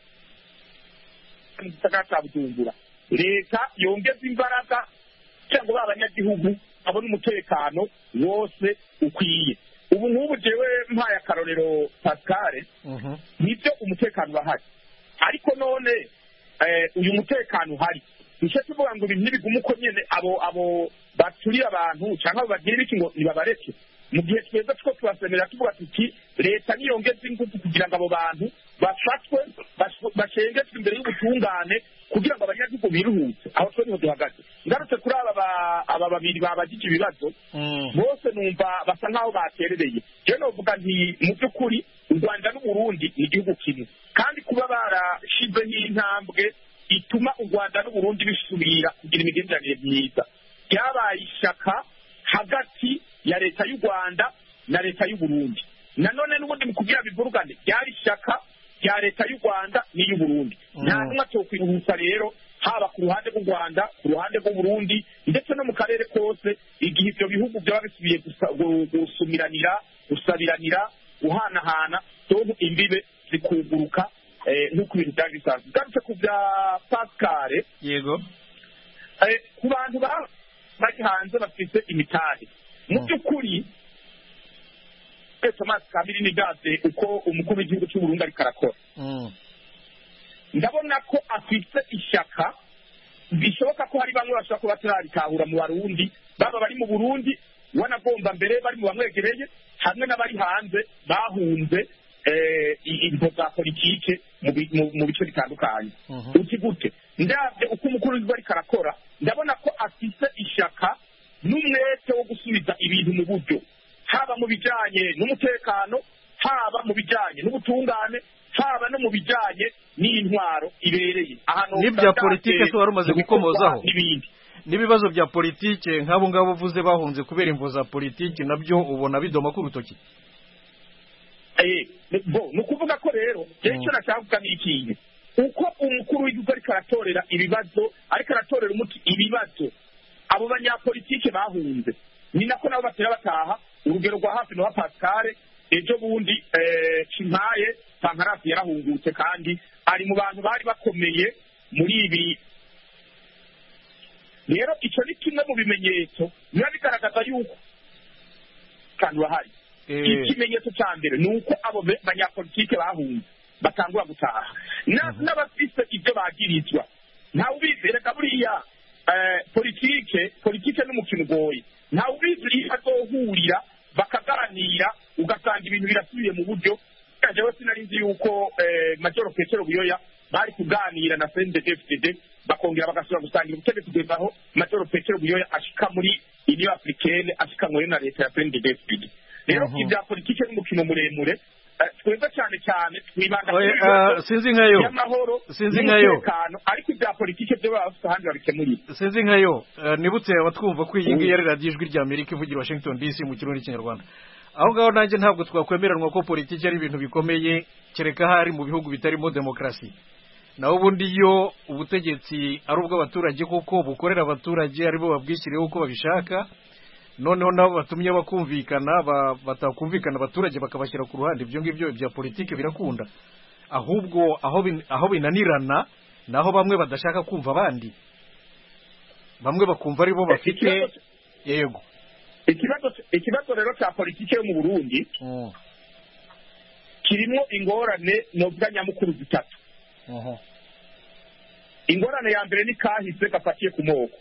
mu gisagara cya Bujumbura leta yongeza imbaraga cyangwa ba banyagihugu abona umutekano wose ukwiye ubu nk'ubu jewe mpaye akarorero Pascal nibyo umutekano bahari ariko none uyu mutekano uhari nicyo tuvuga ngo ibintu ntibigume uko nyene abo abo baturira abantu cyangwa bagira iki ngo nibabareke mu gihe tweza two tubasemera tuvuga tuti leta niyongeze ingufu kugira ngo abo bantu bafatwe bashengezwe imbere y'ubutungane kugira ngo abanyagihugu biruhutse aho twe niho duhagaze ngarutse kuri aba aba babiri babagije ibibazo bose numva basa nkaho baterereye je novuga nti mu by'ukuri u Rwanda n'u Burundi ni igihugu kimwe kandi kuba barashize n'intambwe ituma u Rwanda n'u Burundi bisubira kugira imigenderanire myiza byabaye ishaka hagati ya leta y'u Rwanda na leta y'u Burundi nanone n'ubundi mu kugira bivurugane byari ishaka ya leta y'u Rwanda n'iy'u Burundi nta numwe atokwiruhusa rero haba ku ruhande rw'u Rwanda ku ruhande rw'u Burundi ndetse no mu karere kose igihe ibyo bihugu byaba bisubiye gusumiranira gusabiranira guhanahana doho imbibe zikuguruka nk'uko ibintu byari bisanzwe garutse ku bya Pascal yego ku bantu bari hanze bafite imitahe mu by'ukuri Thomas Kamirindi gaze uko umukuru w'igihugu cy'u Burundi ariko arakora ndabona ko afite ishyaka bishoboka ko hari bamwe bashobora kuba batarabitahura mu Barundi baba bari mu Burundi wanagomba mbere bari mu bamwegereye hamwe n'abari hanze bahunze imvo za politike mu bice bitandukanye uti gute ndabye uko umukuru w'igihugu ariko arakora ndabona ko afite ishyaka n'umwete wo gusubiza ibintu mu buryo haba mu bijyanye n'umutekano haba mu bijyanye n'ubutungane haba no mu bijyanye n'intwaro ibereye n'ibya politike se wari umaze gukomozaho n'ibibazo bya politike nk'abo ngabo uvuze bahunze kubera imvo za politike nabyo ubona bidoma ku rutoki ni ukuvuga ko rero icyo nashaka kuvuga ni ikintu uko umukuru w'igihugu ariko aratorera ibibazo ariko aratorera umuti ibibazo abo banyapolitike bahunze ni nako nabo batera bataha urugero rwa hafi na Pascal ejo bundi Kimpaye Pankarafi yarahungutse kandi ari mu bantu bari bakomeye muri ibi rero icyo ni kimwe mu bimenyetso biba bigaragaza yuko kandi bahari ikimenyetso cya mbere ni uko abo banyapolitike bahunze batangura gutaha n'abafise ibyo bagirizwa ntawe ubizi reka buriya politike politike n'umukino ugoye ntawe ubizi iyo bazohurira bakaganira ugasanga ibintu birasubiye mu buryo jewe sinari nzi yuko majoro Petero Buyoya bari kuganira na C N D D F D D bakongera bagasubira gusangira ubutegetsi kugeza aho majoro Petero Buyoya ashika muri Union Africaine ashika muri na leta ya C N D D F D D. Rero ibya politike n'umukino muremure twebwe cyane cyane twibanda sinzi nkayo sinzi nkayo ariko ibya politike byo bafite ahandi babikemurira sinzi nkayo nibutse abatwumva ko iyi ngiyi ari radiyo ijwi rya Amerika ivugira Washington D C mu kirundi n'ikinyarwanda. Aho ngaho nanjye ntabwo twakwemeranwa ko politiki ari ibintu bikomeye kereka hari mu bihugu bitarimo demokarasi. Naho ubundi iyo ubutegetsi ari ubw'abaturage koko bukorera abaturage aribo babwishyiriyeho uko babishaka, noneho nabo batumye bakumvikana batakumvikana abaturage bakabashyira ku ruhande, ibyo ngibyo bya politiki birakunda. Ahubwo aho aho binanirana naho bamwe badashaka kumva abandi, bamwe bakumva aribo bafite yego. Ikibazo ikibazo rero cya politiki yo mu Burundi kirimo ingorane novuga nyamukuru zitatu. Ingorane ya mbere ni kahise gafatiye ku moko.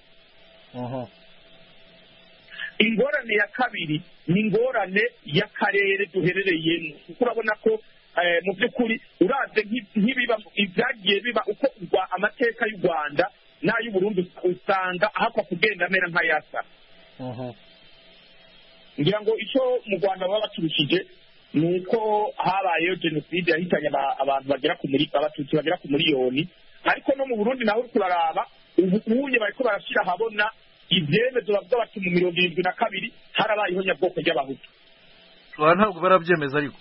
Ingorane ya kabiri ni ingorane y'akarere duherereyemo. Urabona ko mu by'ukuri uraze nk'ibiba ibyagiye biba uko amateka y'u Rwanda n'ay'u Burundi usanga ahakwa kugenda amera nk'ayasa. Ngira ngo icyo mu Rwanda baba baturushije ni uko habayeho jenoside yahitanye abantu bagera ku muri abatutsi bagera ku miliyoni, ariko no mu Burundi naho turaraba ubu unye bariko barashira habona ibyemezo bavuga bati mu mirongo irindwi na kabiri harabayeho nyabwoko ry'abahutu. Ba ntabwo barabyemeza ariko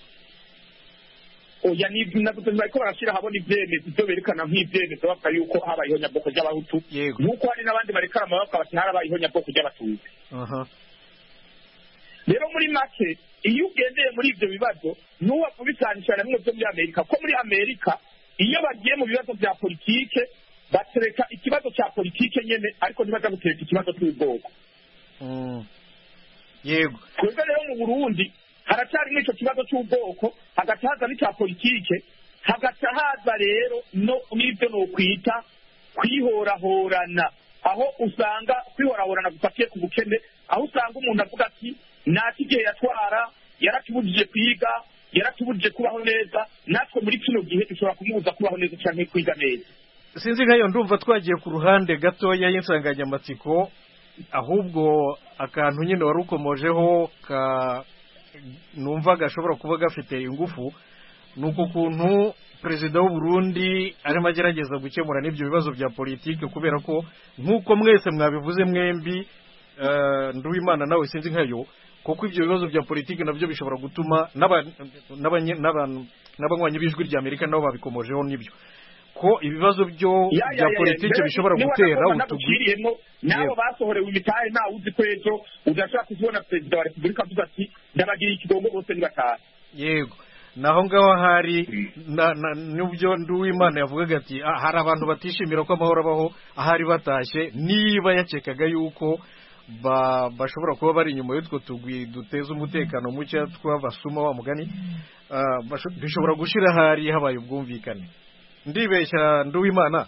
oya ni navuze bariko barashira habona ibyemezo byo berekana nk'ibyemezo bavuga yuko habayeho nyabwoko ry'abahutu, nuko hari n'abandi barekara amaboko bati harabayeho nyabwoko ry'abatutsi. aha Rero muri make iyo ugendeye muri ibyo bibazo n'uwa kubisanisha na bimwe byo muri Amerika, ko muri Amerika iyo bagiye mu bibazo bya politike batereka ikibazo cya politike nyene ariko ntibaza gutereka ikibazo cy'ubwoko. mm. Yego. Twebwe rero mu Burundi haracyari n'icyo kibazo cy'ubwoko, hagati haza n'icya politike, hagati haza rero no n'ibyo no kwita kwihorahorana, aho usanga kwihorahorana gufatiye ku bukene, aho usanga umuntu avuga ati nati igihe yatwara yaratubujije kwiga, yaratubujije kubaho neza, natwe muri kino gihe dushobora kumubuza kubaho neza cyangwa kwiga neza. Sinzi nkayo ndumva twagiye ku ruhande gatoya y'insanganyamatsiko, ahubwo akantu nyine wari ukomojeho ka numva gashobora kuba gafite ingufu, nuko kuntu perezida w'u Burundi arimo agerageza gukemura n'ibyo bibazo bya politike, kubera ko nk'uko mwese mwabivuze mwembi uh, Nduwimana nawe sinzi nkayo, kuko ibyo bibazo bya politike nabyo bishobora gutuma n'abanywanyi b'ijwi rya Amerika nabo babikomojeho n'ibyo ko ibibazo byo bya politike bishobora gutera utugwiriyemo nabo basohorewe imitahe ntawe uzi ko ejo udashaka kubona perezida wa repubulika avuga ati ndabagira ikigongo bose nibataha. Yego, naho ngaho hari n'ubyo Nduwimana yavugaga ati hari abantu batishimira ko amahoro abaho ahari batashye, niba yakekaga yuko bashobora kuba bari inyuma y'utwo tugwi duteza umutekano muke tw'abasuma wa mugani, bishobora gushira hari habaye ubwumvikane. Ndibeshya Nduwimana?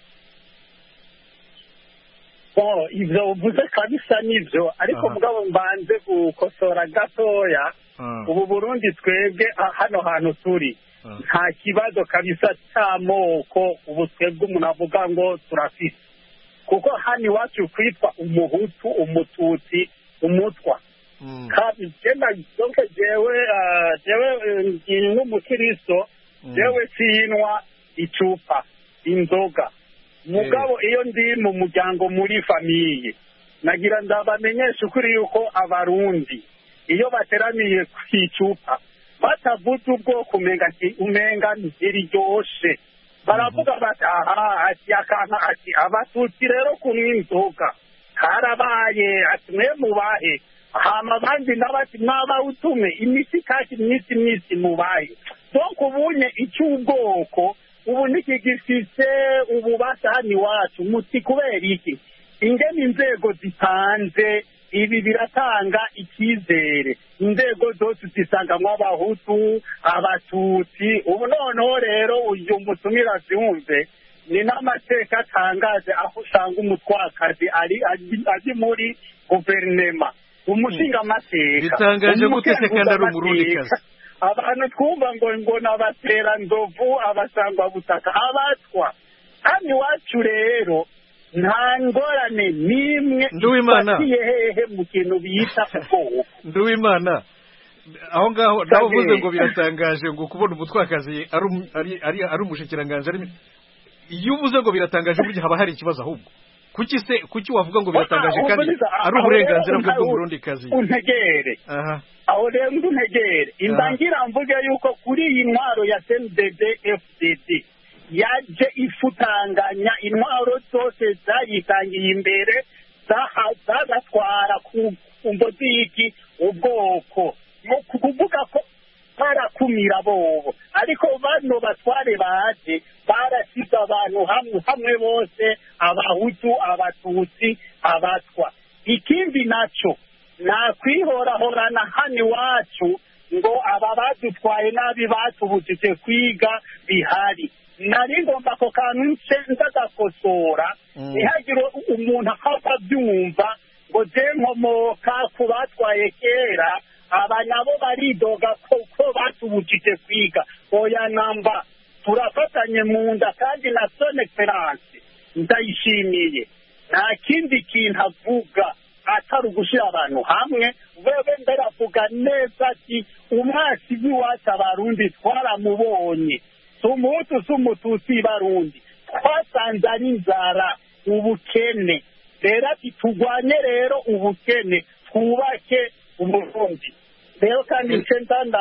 Oh, ivyo uvuze kabisa nivyo, ariko mugabo mbanze gukosora gatoya. Ubu Burundi twebwe hano hantu turi nta kibazo kabisa cy'amoko ubu twebwe umuntu avuga ngo turafise, kuko hano iwacu kwitwa umuhutu, umututsi, umutwa kandi genda donke jewe jewe n'umukristo, jewe sinwa icupa inzoga, mugabo iyo ndi mu muryango muri famiye nagira ndabamenyesha ukuri yuko abarundi iyo bateraniye ku icupa batavuze ubwoko umenga umenga ntiryoshe, baravuga bati aha ati akanka ati abatutsi rero kunywa inzoga karabaye, ati mwe mubahe, hama abandi n'abati mwabawutume imisi kati myinshi myinshi mubahe. Donc ubunye icy'ubwoko ubu ntikigifise ububasha hano iwacu, muti kubera iki? Ingene inzego zitanze ibi biratanga icyizere, inzego zose zisangamwo abahutu, abatutsi. Ubu noneho rero uyu mutumira zihumve ni n'amateka atangaje, aho usanga umutwakazi ari ari muri guverinema umushingamateka bitangaje gute se kandi ari umurundikazi abantu twumva ngo ngo n'abateranzovu abasangwabutaka abatwa hano iwacu rero nta ngorane n'imwe ifatiye hehe mu kintu bita ubwoko Nduwimana aho ngaho naho uvuze ngo biratangaje ngo kubona umutwakazi ari umushikiranganji iyo uvuze ngo biratangaje burya haba hari ikibazo ahubwo kuki se kuki wavuga ngo biratangaje kandi ari uburenganzira bwe bw'umurundikazi untegere aho rero untegere imbangira mvuge yuko kuri iyi ntwaro ya C N D D F D D yaje ifutanganya intwaro zose zayitangiye imbere zagatwara ku mboziki ubwoko no kuvuga ko barakumira bobo ariko bano batware baje barasize abantu hamwe hamwe bose abahutu abatutsi abatwa ikindi naco nakwihorahorana hano iwacu ngo aba badutwaye nabi batubujije kwiga bihari nari ngomba ako kantu nce ndagakosora ntihagire umuntu akapfa byumva ngo je nkomoka ku batwaye kera abanyabo baridoga ko batubujije kwiga oya namba turafatanye mu nda kandi na son excellence ndayishimiye nta kindi kintu avuga atari ugushyira abantu hamwe wewe mbere avuga neza ati umwasi w'iwacu abarundi twaramubonye sumutu sumututsi barundi twasanze ari inzara ubukene rero ati tugwanye rero ubukene twubake umurundi rero kandi nce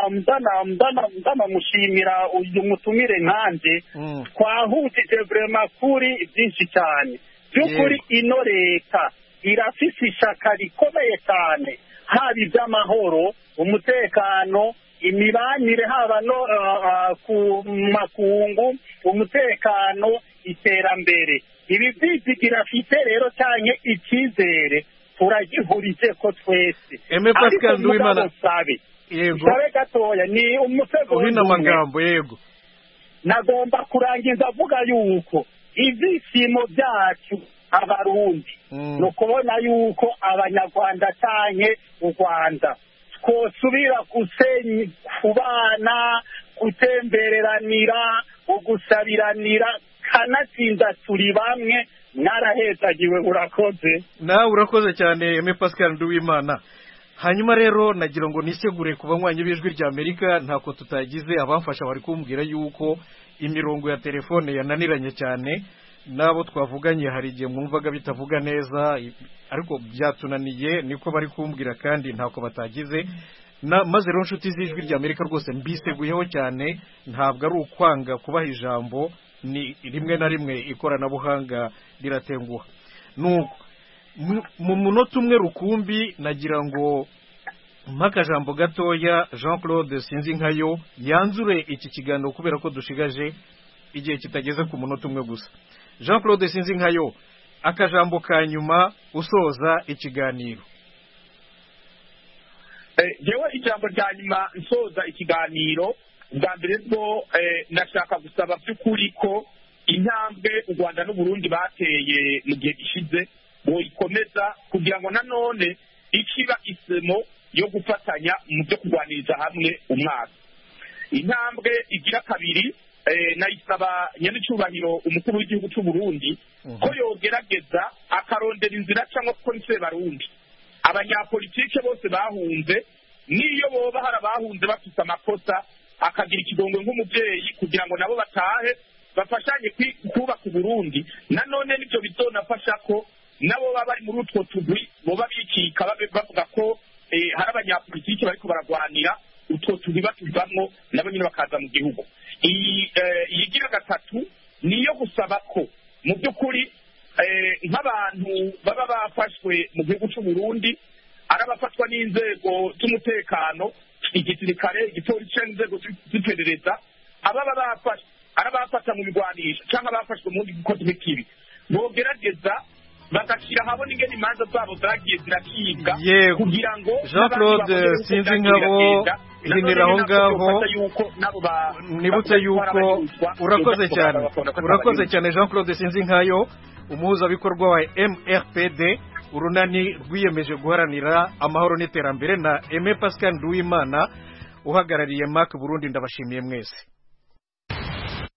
ndanamushimira uyu mutumire nkanje twahujije vrema kuri byinshi cyane by'ukuri ino leta irafise ishaka rikomeye cyane haba iby'amahoro umutekano imibanire haba no ku makungu umutekano iterambere ibi byizigira afite rero cyane icyizere turagihurije ko twese Aime Pascal Nduwimana yego sabe gatoya ni umusego uhina amagambo yego nagomba kurangiza avuga yuko ibyishimo byacu abarundi no kubona yuko abanyarwanda cyane u Rwanda twosubira gusenya kubana gutembereranira ugusabiranira kanatsinda turi bamwe mwarahezagiwe urakoze nawe urakoze cyane Aime Pascal Nduwimana hanyuma rero nagira ngo nisegure ku banywanyi b'ijwi rya Amerika ntako tutagize abamfasha bari kumbwira yuko imirongo ya telefone yananiranye cyane nabo twavuganye hari igihe mwumvaga bitavuga neza ariko byatunaniye niko bari kumbwira kandi ntako batagize maze rero nshuti z'ijwi rya Amerika rwose mbiseguyeho cyane ntabwo ari ukwanga kubaha ijambo ni rimwe na rimwe ikoranabuhanga riratenguha nuko mu munota umwe rukumbi nagira ngo mpakajambo gatoya Jean Claude Sinzinkayo yanzure iki kiganiro kubera ko dushigaje igihe kitageze ku munota umwe gusa Jean Claude Sinzinkayo akajambo ka nyuma usoza ikiganiro jewe ijambo rya nyuma nsoza ikiganiro bwa mbere bwo nashaka gusaba by'ukuri ko intambwe u Rwanda n'u Burundi bateye mu gihe gishize boyikomeza kugira ngo nanone ikiba isemo yo gufatanya mu byo kurwaniriza hamwe umwaka intambwe igira kabiri nayisaba nyanicubahiro umukuru w'igihugu cy'u Burundi ko yogerageza akarondera inzira cyangwa ko nse barundi abanyapolitike bose bahunze niyo boba hari abahunze bafite amakosa akagira ikidongo nk'umubyeyi kugira ngo nabo batahe bafashanye kubaka Burundi nanone nibyo bizonafasha ko nabo baba bari muri utwo tugwi boba bikika bavuga ko hari abanyapolitike bariko baragwanira utwo tugwi batuvamwo nabo nyine bakaza mu gihugu iyi gira gatatu niyo gusaba ko mu by'ukuri nk'abantu baba bafashwe mu gihugu cy'u Burundi arabafatwa n'inzego z'umutekano igisirikare igipolisi n'inzego z'iperereza ababa bafashwe arabafata mu bigwanisho cyangwa bafashwe mu ndi gukora ikibi bogerageza bagashyira habona ingene imanza zabo zagiye zirakibwa kugira ngo Jean Claude Sinzinkabo hinira aho ngaho nibutse yuko urakoze cyane urakoze cyane Jean Claude Sinzinkayo umuhuzabikorwa wa M R P D urunani rwiyemeje guharanira amahoro n'iterambere na Aimé Pascal Nduwimana uhagarariye M A C Burundi. Ndabashimiye mwese.